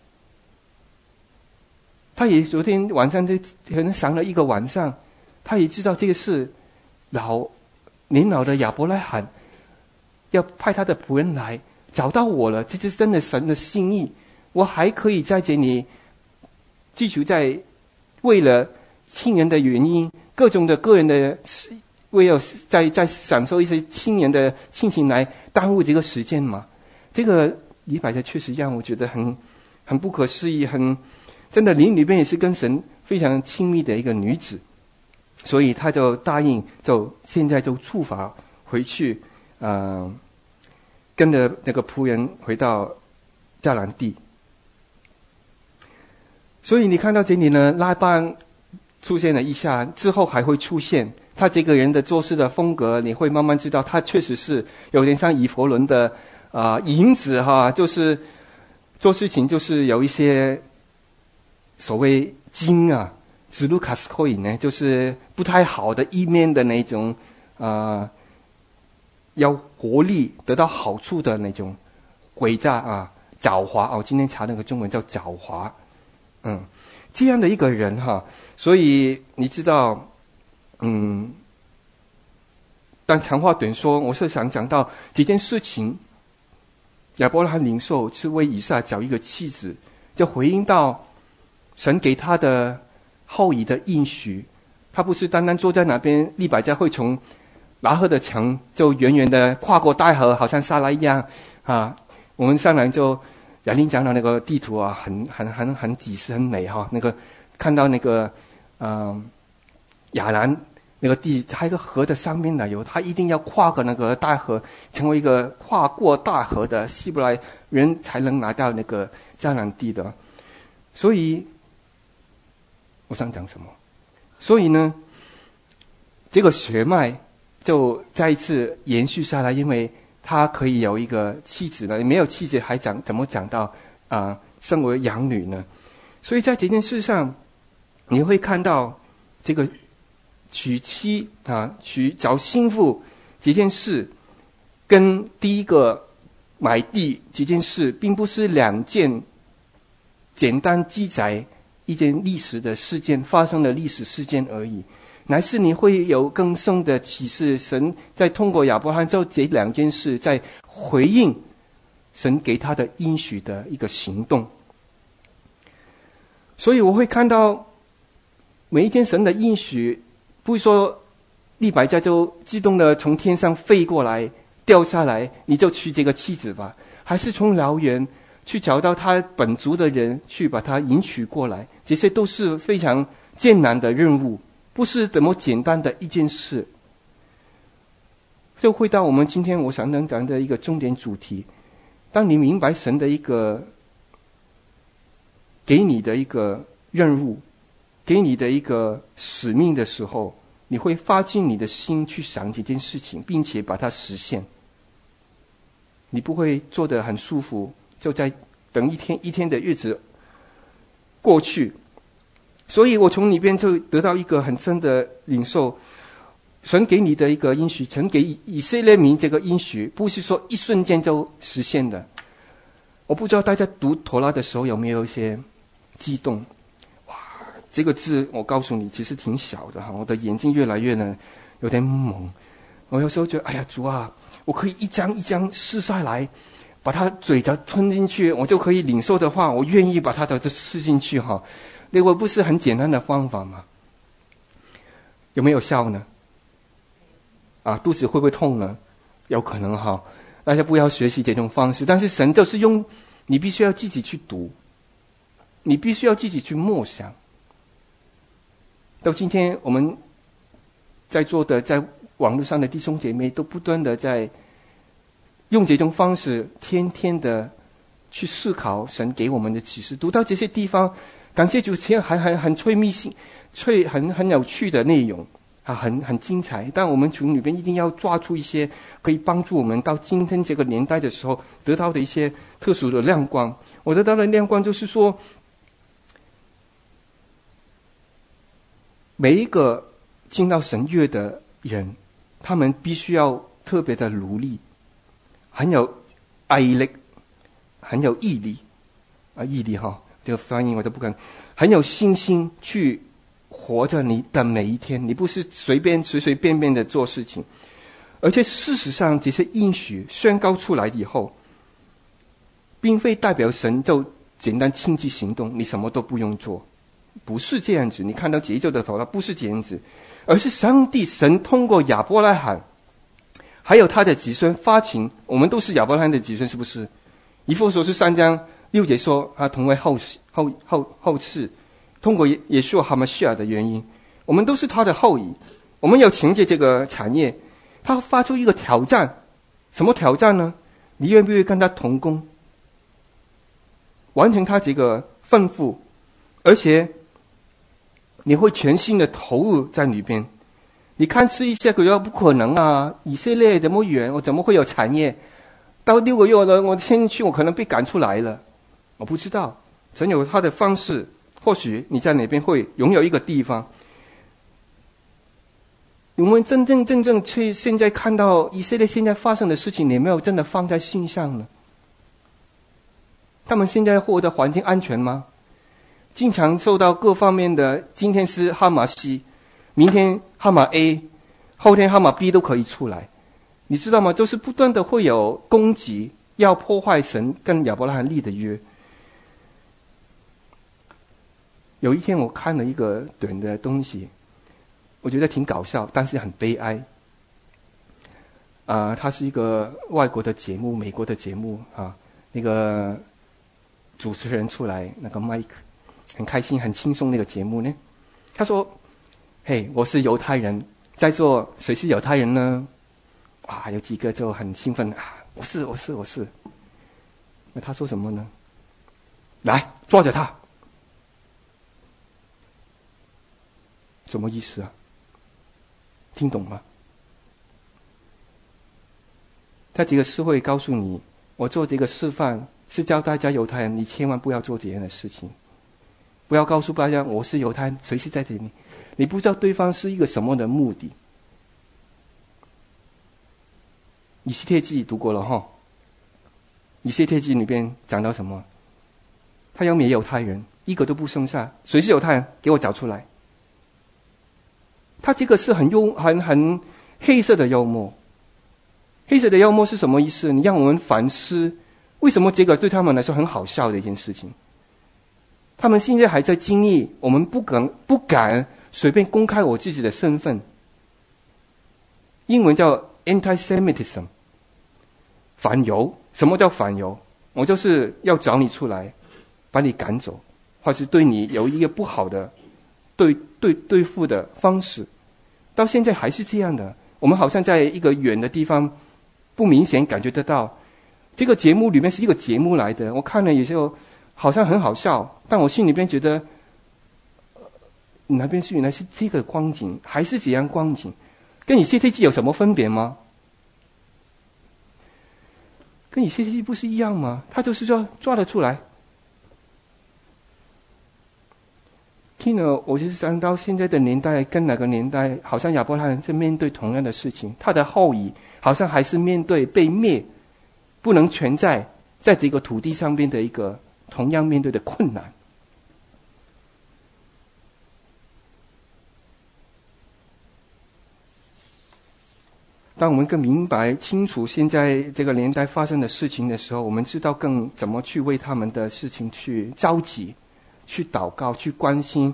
他也昨天晚上就可能想了一个晚上，他也知道这个事，老年老的亚伯拉罕要派他的仆人来找到我了，这是真的神的心意。我还可以在这里继续在为了亲人的原因，各种的个人的为了在在享受一些亲人的亲情来耽误这个时间嘛？这个利百加确实让我觉得很很不可思议，很真的灵里边也是跟神非常亲密的一个女子，所以他就答应，就现在就出发回去，嗯、呃，跟着那个仆人回到迦南地。所以你看到这里呢，拉班出现了一下之后还会出现。他这个人的做事的风格，你会慢慢知道，他确实是有点像以弗伦的啊、呃、影子哈，就是做事情就是有一些所谓精啊，指路卡斯科因呢，就是不太好的一面的那种啊、呃，要活力得到好处的那种诡诈啊、狡猾哦。今天查那个中文叫狡猾，嗯，这样的一个人哈，所以你知道。嗯，但长话短说，我是想讲到这件事情。亚伯拉罕领受是为以撒找一个妻子，就回应到神给他的后裔的应许。他不是单单坐在那边，利百加会从拉赫的墙就远远的跨过大河，好像撒拉一样啊。我们上来就雅玲讲到那个地图啊，很很很很几十很美哈、啊。那个看到那个嗯、呃、亚兰。那个地还有一个河的上面呢，有他一定要跨过那个大河，成为一个跨过大河的希伯来人才能拿到那个迦南地的。所以我想讲什么？所以呢，这个血脉就再一次延续下来，因为他可以有一个妻子呢，没有妻子还讲怎么讲到啊、呃，身为养女呢？所以在这件事上，你会看到这个。娶妻啊，娶找新妇这件事，跟第一个买地这件事，并不是两件简单记载一件历史的事件发生的历史事件而已，乃是你会有更深的启示。神在通过亚伯拉罕做这两件事，在回应神给他的应许的一个行动。所以我会看到每一件神的应许。不是说利百加就自动的从天上飞过来掉下来，你就娶这个妻子吧，还是从遥远去找到他本族的人去把他迎娶过来，这些都是非常艰难的任务，不是怎么简单的一件事。就回到我们今天我想能讲的一个重点主题，当你明白神的一个给你的一个任务，给你的一个使命的时候，你会发尽你的心去想这件事情，并且把它实现。 你不会做得很舒服，就在等一天一天的日子过去。所以我从里边就得到一个很深的领受，神给你的一个应许，神给以色列民这个应许，不是说一瞬间就实现的。我不知道大家读陀拉的时候有没有一些激动？哇，这个字我告诉你，其实挺小的哈，我的眼睛越来越呢有点蒙。我有时候觉得，哎呀，主啊，我可以一张一张撕下来，把它嘴着吞进去，我就可以领受的话，我愿意把它的这吃进去哈。那个不是很简单的方法吗？有没有效呢？啊，肚子会不会痛呢？有可能哈。大家不要学习这种方式，但是神就是用，你必须要自己去读，你必须要自己去默想。到今天我们在座的在网络上的弟兄姐妹都不断的在用这种方式，天天的去思考神给我们的启示，读到这些地方，感谢主，其实很很很催蜜性、催很很有趣的内容啊，很很精彩。但我们从里边一定要抓出一些可以帮助我们到今天这个年代的时候得到的一些特殊的亮光。我得到的亮光就是说，每一个进到神约的人，他们必须要特别的努力，很有毅力，很有毅力啊，毅力哈。这个翻译我都不敢，很有信心去活着你的每一天，你不是随便随随便便的做事情。而且事实上这些应许宣告出来以后，并非代表神就简单亲自行动，你什么都不用做，不是这样子。你看到节奏的头，它不是这样子，而是上帝神通过亚伯拉罕还有他的子孙发情，我们都是亚伯拉罕的子孙，是不是？以弗所书三章六节说他同为后后后后世，通过耶稣哈马西亚的原因，我们都是他的后裔，我们要承接这个产业。他发出一个挑战，什么挑战呢？你愿不愿意跟他同工，完成他这个吩咐，而且你会全心的投入在里边。你看吃一下，觉得不可能啊，以色列这么远，我怎么会有产业？到六个月了，我先去，我可能被赶出来了。我不知道，神有他的方式，或许你在哪边会拥有一个地方。我们真正真正去现在看到以色列现在发生的事情，你有没有真的放在心上呢？他们现在获得环境安全吗？经常受到各方面的，今天是哈马西，明天哈马 A， 后天哈马 B 都可以出来，你知道吗？就是不断的会有攻击，要破坏神跟亚伯拉罕立的约。有一天我看了一个短的东西，我觉得挺搞笑，但是很悲哀。啊、呃，它是一个外国的节目，美国的节目啊，那个主持人出来，那个 Mike 很开心、很轻松那个节目呢。他说：“嘿，我是犹太人，在座谁是犹太人呢？”哇，有几个就很兴奋啊！我是，我是，我是。那他说什么呢？来，抓着他。什么意思啊？听懂吗？在这个社会告诉你，我做这个示范是教大家犹太人，你千万不要做这样的事情。不要告诉大家我是犹太人，谁是在这里？你不知道对方是一个什么的目的。以西帖记读过了哈，以西帖记里边讲到什么？他要灭犹太人，一个都不剩下。谁是犹太人？给我找出来。他这个是很幽很很黑色的幽默。黑色的幽默是什么意思？你让我们反思，为什么这个对他们来说很好笑的一件事情？他们现在还在经历，我们不敢不敢随便公开我自己的身份。英文叫 anti-Semitism， 反犹。什么叫反犹？我就是要找你出来，把你赶走，或是对你有一个不好的对对对付的方式。到现在还是这样的，我们好像在一个远的地方不明显感觉得到，这个节目里面是一个节目来的，我看了有时候好像很好笑，但我心里边觉得、呃、那边是原来是这个光景，还是这样光景，跟你西帖记有什么分别吗？跟跟以西结记不是一样吗？他就是说抓得出来。听了，我就想到现在的年代跟哪个年代，好像亚伯拉罕在面对同样的事情，他的后裔好像还是面对被灭，不能存在在这个土地上边的一个同样面对的困难。当我们更明白清楚现在这个年代发生的事情的时候，我们知道更怎么去为他们的事情去着急，去祷告，去关心。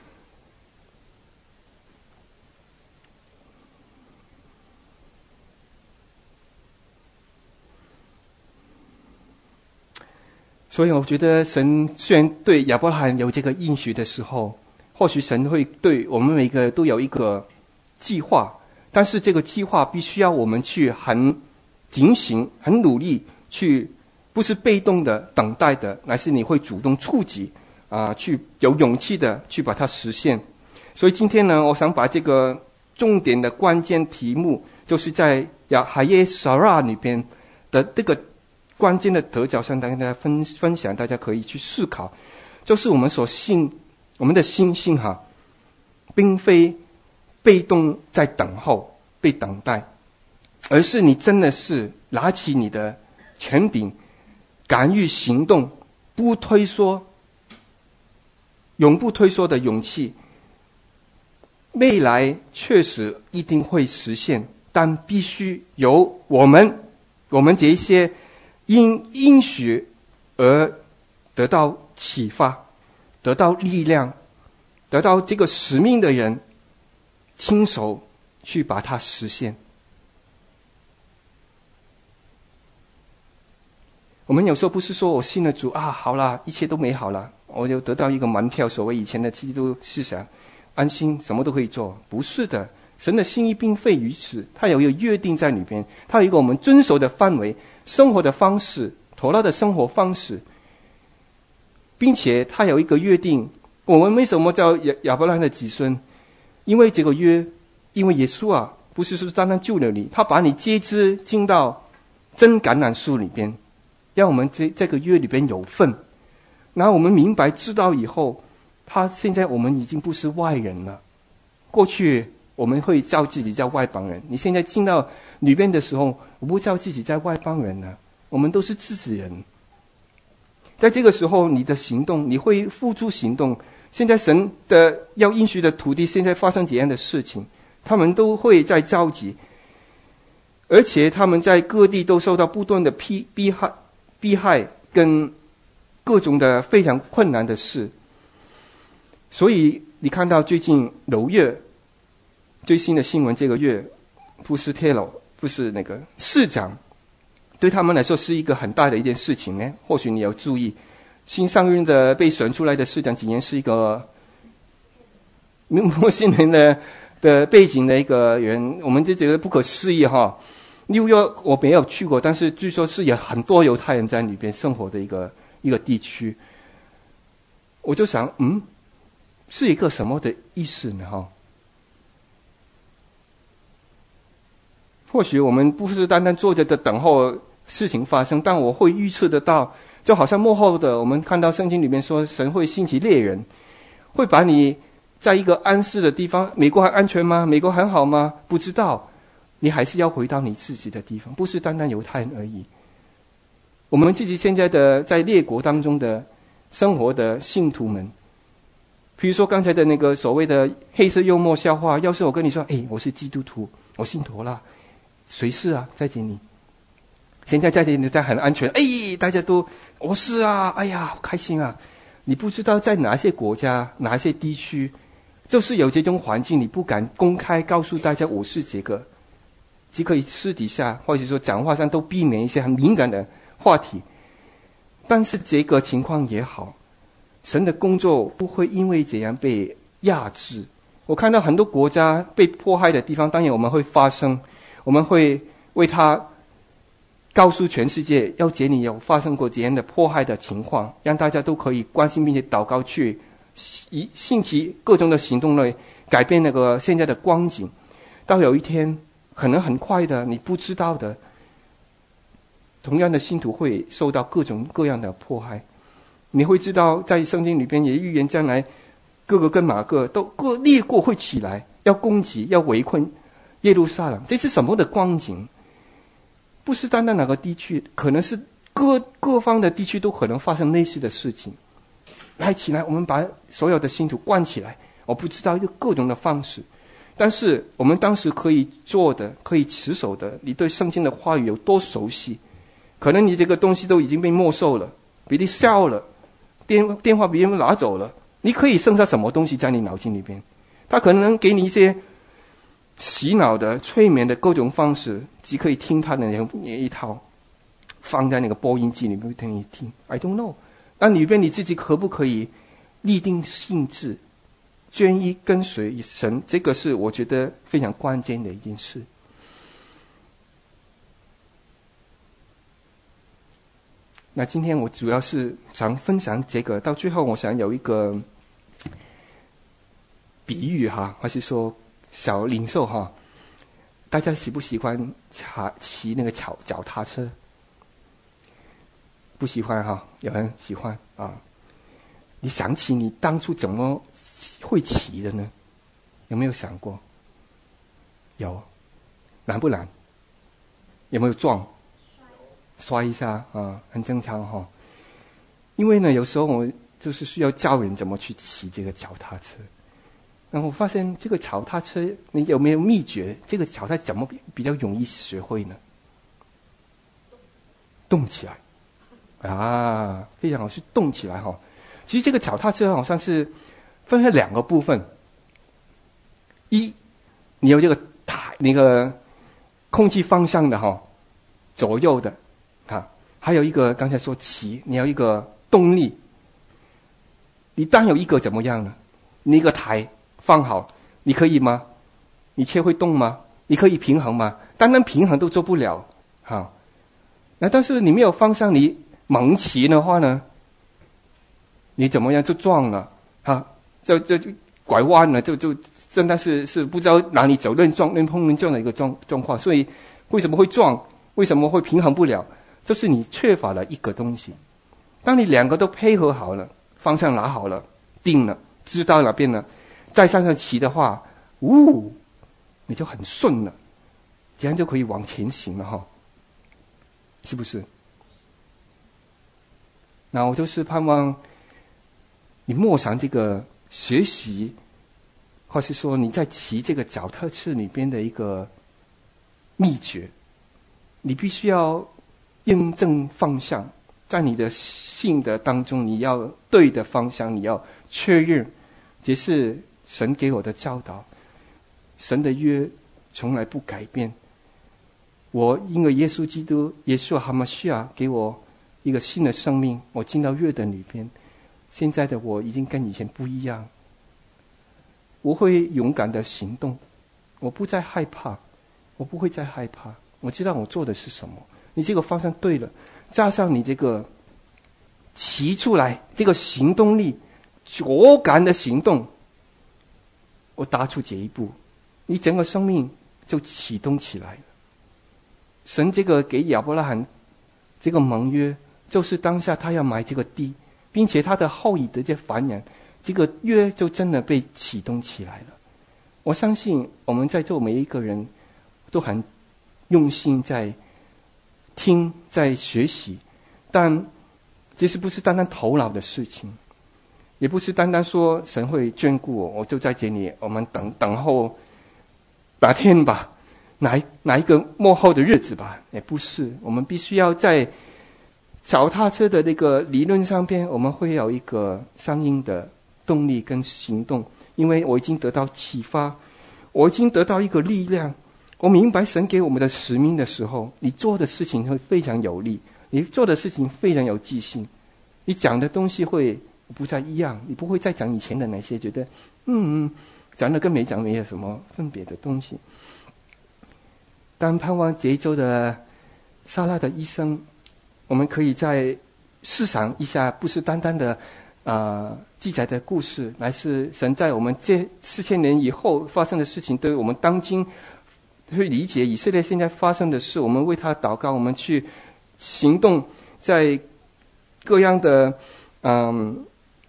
所以我觉得神虽然对亚伯拉罕有这个应许的时候，或许神会对我们每个都有一个计划，但是这个计划必须要我们去很警醒、很努力去，不是被动的等待的，乃是你会主动出击啊、呃，去有勇气的去把它实现。所以今天呢，我想把这个重点的关键题目，就是在亚哈耶撒拉里边的这个关键的得着上，跟大家分分享，大家可以去思考，就是我们所信，我们的信心哈，并非被动在等候、被等待，而是你真的是拿起你的权柄，敢于行动，不退缩，永不退缩的勇气。未来确实一定会实现，但必须由我们，我们这一些因应许而得到启发、得到力量、得到这个使命的人，亲手去把它实现。我们有时候不是说我信了主啊，好了，一切都美好了，我就得到一个门票，所谓以前的基督思想，安心什么都可以做。不是的，神的心意并非如此，他有一个约定在里边，他有一个我们遵守的范围，生活的方式，妥当的生活方式，并且他有一个约定。我们为什么叫亚亚伯拉罕的子孙？因为这个约，因为耶稣啊，不是说单单救了你，他把你接枝进到真橄榄树里边，让我们这这个约里边有份。然后我们明白知道以后，他现在我们已经不是外人了。过去我们会叫自己叫外邦人，你现在进到里边的时候，我不叫自己在外邦人了，我们都是自己人。在这个时候，你的行动，你会付诸行动。现在神的要应许的土地，现在发生怎样的事情，他们都会在着急，而且他们在各地都受到不断的逼逼害、逼害跟各种的非常困难的事。所以你看到最近纽约最新的新闻，这个月不是贴了，不是那个市长，对他们来说是一个很大的一件事情呢。或许你要注意，新上任的被选出来的市长竟然是一个陌生人的的背景的一个人，我们就觉得不可思议哈。纽约我没有去过，但是据说是有很多犹太人在里边生活的一个一个地区。我就想，嗯，是一个什么的意思呢？哈，或许我们不是单单坐着的等候事情发生，但我会预测得到，就好像幕后的我们看到圣经里面说，神会兴起猎人，会把你在一个安适的地方。美国还安全吗？美国很好吗？不知道，你还是要回到你自己的地方，不是单单犹太人而已。我们自己现在的在列国当中的生活的信徒们，比如说刚才的那个所谓的黑色幽默笑话，要是我跟你说，哎，我是基督徒，我信妥了，谁是啊？在这里，现在在这里在很安全，哎，大家都我是啊，哎呀，好开心啊！你不知道在哪些国家、哪些地区，就是有这种环境，你不敢公开告诉大家我是这个，只可以私底下或者说讲话上都避免一些很敏感的话题。但是这个情况也好，神的工作不会因为这样被压制。我看到很多国家被迫害的地方，当然我们会发声，我们会为他告诉全世界，要这里有发生过这样的迫害的情况，让大家都可以关心并且祷告，去以兴起各种的行动来改变那个现在的光景。到有一天，可能很快的，你不知道的， 同样的信徒会受到各种各样的迫害。你会知道在圣经里边也预言将来各个跟马各都各列国会起来，要攻击要围困耶路撒冷。这是什么的光景？不是单单哪个地区，可能是各各方的地区都可能发生类似的事情。来起来，我们把所有的信徒关起来，我不知道一个各种的方式，但是我们当时可以做的，可以持守的，你对圣经的话语有多熟悉？可能你这个东西都已经被没收了，被你笑了，电电话别人拿走了，你可以剩下什么东西在你脑筋里边？他可能给你一些洗脑的、催眠的各种方式，只可以听他的那一套，放在那个播音机里面听你听。I don't know。那里边你自己可不可以立定心志，愿意跟随神？这个是我觉得非常关键的一件事。那今天我主要是想分享这个，到最后我想有一个比喻哈，还是说小领受哈。大家喜不喜欢骑那个脚脚踏车？不喜欢哈，有人喜欢啊。你想起你当初怎么会骑的呢？有没有想过？有，难不难？有没有撞？摔一下啊，很正常哈。因为呢，有时候我就是需要教人怎么去骑这个脚踏车。然后我发现这个脚踏车，你有没有秘诀？这个脚踏怎么比较容易学会呢？动起来。啊，非常好，是动起来哈。其实这个脚踏车好像是分为两个部分，一，你有这个台那个空气方向的哈，左右的啊，还有一个刚才说骑，你要一个动力。你单有一个怎么样呢？你一个台放好，你可以吗？你车会动吗？你可以平衡吗？单单平衡都做不了哈。那但是你没有方向，你猛骑的话呢，你怎么样就撞了啊？就就就拐弯了，就就真的是是不知道哪里走，乱撞乱碰乱撞的一个状状况。所以为什么会撞？为什么会平衡不了？就是你缺乏了一个东西。当你两个都配合好了，方向拿好了，定了，知道哪边了，再上上骑的话，呜，你就很顺了，这样就可以往前行了哈，是不是？那我就是盼望你默想这个学习，或是说你在骑这个脚踏车里边的一个秘诀。你必须要验证方向，在你的信的当中，你要对的方向，你要确认，这是神给我的教导。神的约从来不改变。我因为耶稣基督，耶稣哈马西亚给我一个新的生命，我进到约的里边，现在的我已经跟以前不一样。我会勇敢的行动，我不再害怕，我不会再害怕。我知道我做的是什么。你这个方向对了，加上你这个骑出来这个行动力，果敢的行动，我踏出这一步，你整个生命就启动起来了。神这个给亚伯拉罕这个盟约，就是当下他要买这个地，并且他的后裔的这繁衍，这个约就真的被启动起来了。我相信我们在座每一个人都很用心在听，在学习，但其实不是单单头脑的事情，也不是单单说神会眷顾我，我就在这里，我们等等候哪天吧，哪哪一个末后的日子吧，也不是。我们必须要在脚踏车的那个理论上边，我们会有一个相应的动力跟行动，因为我已经得到启发，我已经得到一个力量。我明白神给我们的使命的时候，你做的事情会非常有力，你做的事情非常有记性，你讲的东西会不再一样，你不会再讲以前的那些觉得嗯嗯讲的跟没讲没有什么分别的东西。但盼望这一周的撒拉的一生，我们可以再思想一下，不是单单的啊、呃、记载的故事，乃是神在我们这四千年以后发生的事情，对我们当今会理解以色列现在发生的事，我们为他祷告，我们去行动，在各样的嗯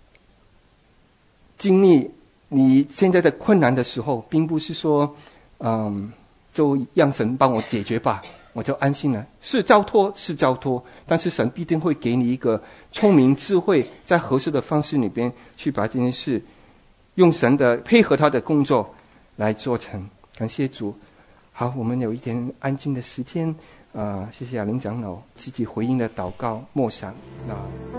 经历你现在的困难的时候，并不是说嗯就让神帮我解决吧，我就安心了。是交托是交托，但是神必定会给你一个聪明智慧，在合适的方式里边去把这件事用神的配合他的工作来做成。感谢主。好，我们有一点安静的时间，呃，谢谢亚林长老自己回应的祷告默想。那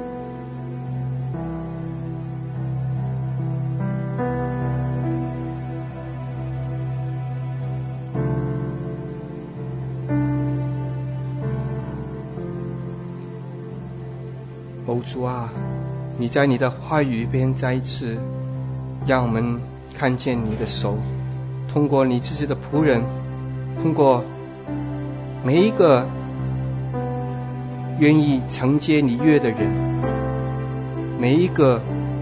哦，主啊，你在你的话语边再一次让我们看见你的手，通过你自己的仆人，通过每一个愿意承接你约的人，每一个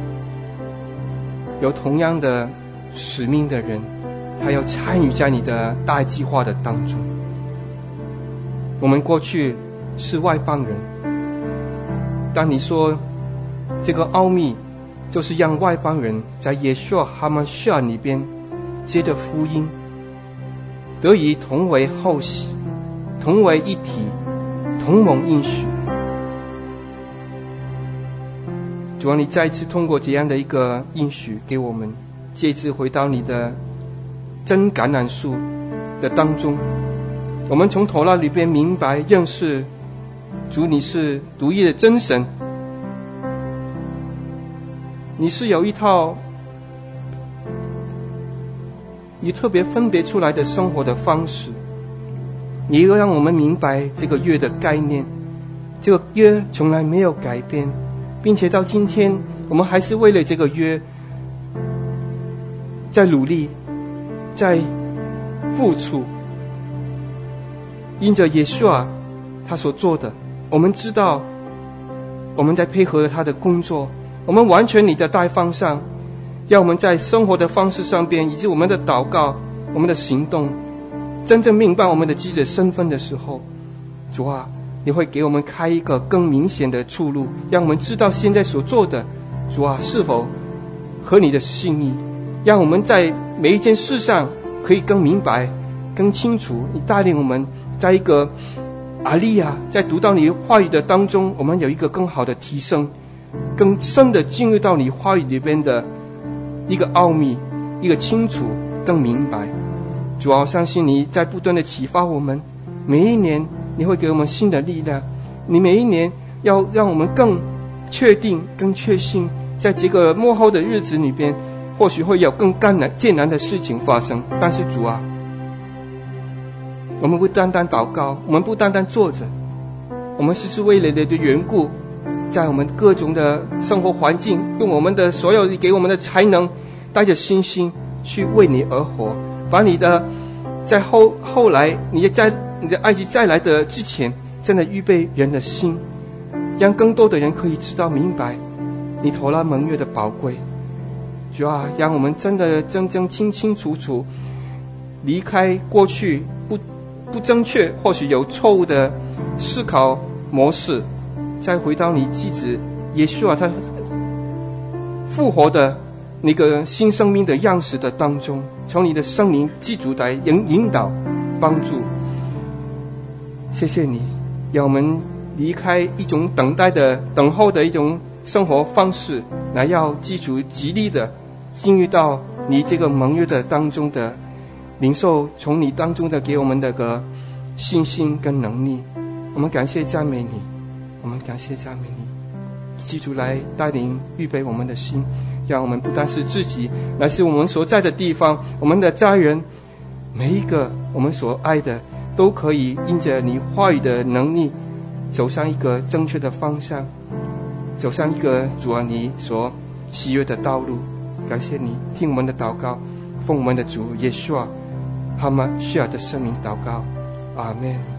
有同样的使命的人，他要参与在你的大计划的当中。我们过去是外邦人，当你说这个奥秘就是让外邦人在耶稣哈马谢里边接着福音，得以同为后嗣，同为一体，同蒙应许。主啊，你再次通过这样的一个应许给我们，借之回到你的真橄榄树的当中，我们从头脑里边明白认识主，你是独一的真神，你是有一套你特别分别出来的生活的方式，你又让我们明白这个约的概念，这个约从来没有改变，并且到今天我们还是为了这个约在努力，在付出。因着耶稣啊他所做的，我们知道我们在配合他的工作，我们完全你的带方向，让我们在生活的方式上边，以及我们的祷告，我们的行动，真正明白我们的自己的身份的时候，主啊，你会给我们开一个更明显的出路，让我们知道现在所做的，主啊，是否合你的心意，让我们在每一件事上可以更明白更清楚。你带领我们在一个阿利亚在读到你话语的当中，我们有一个更好的提升，更深的进入到你话语里边的一个奥秘，一个清楚，更明白。主啊，相信你在不断的启发我们，每一年你会给我们新的力量，你每一年要让我们更确定更确信，在这个末后的日子里边，或许会有更艰难艰难的事情发生，但是主啊，我们不单单祷告，我们不单单坐着，我们是是为了你的缘故，在我们各种的生活环境，用我们的所有你给我们的才能，带着信心去为你而活，把你的在后后来你在你的爱子再来的之前，真的预备人的心，让更多的人可以知道明白你投了盟约的宝贵。主啊，让我们真的真正清清楚楚离开过去不不正确，或许有错误的思考模式，再回到你妻子耶稣啊他复活的那个新生命的样式的当中，从你的圣灵记住来引引导帮助。谢谢你让我们离开一种等待的等候的一种生活方式，来要记住极力的进入到你这个盟约的当中的领受，从你当中的给我们的个信心跟能力。我们感谢赞美你，我们感谢赞美你，记住来带领预备我们的心，让我们不单是自己，乃是我们所在的地方，我们的家人，每一个我们所爱的，都可以因着你话语的能力走上一个正确的方向，走上一个主啊你所喜悦的道路。感谢你听我们的祷告，奉我们的主耶稣啊哈马谢尔的圣名祷告，阿们。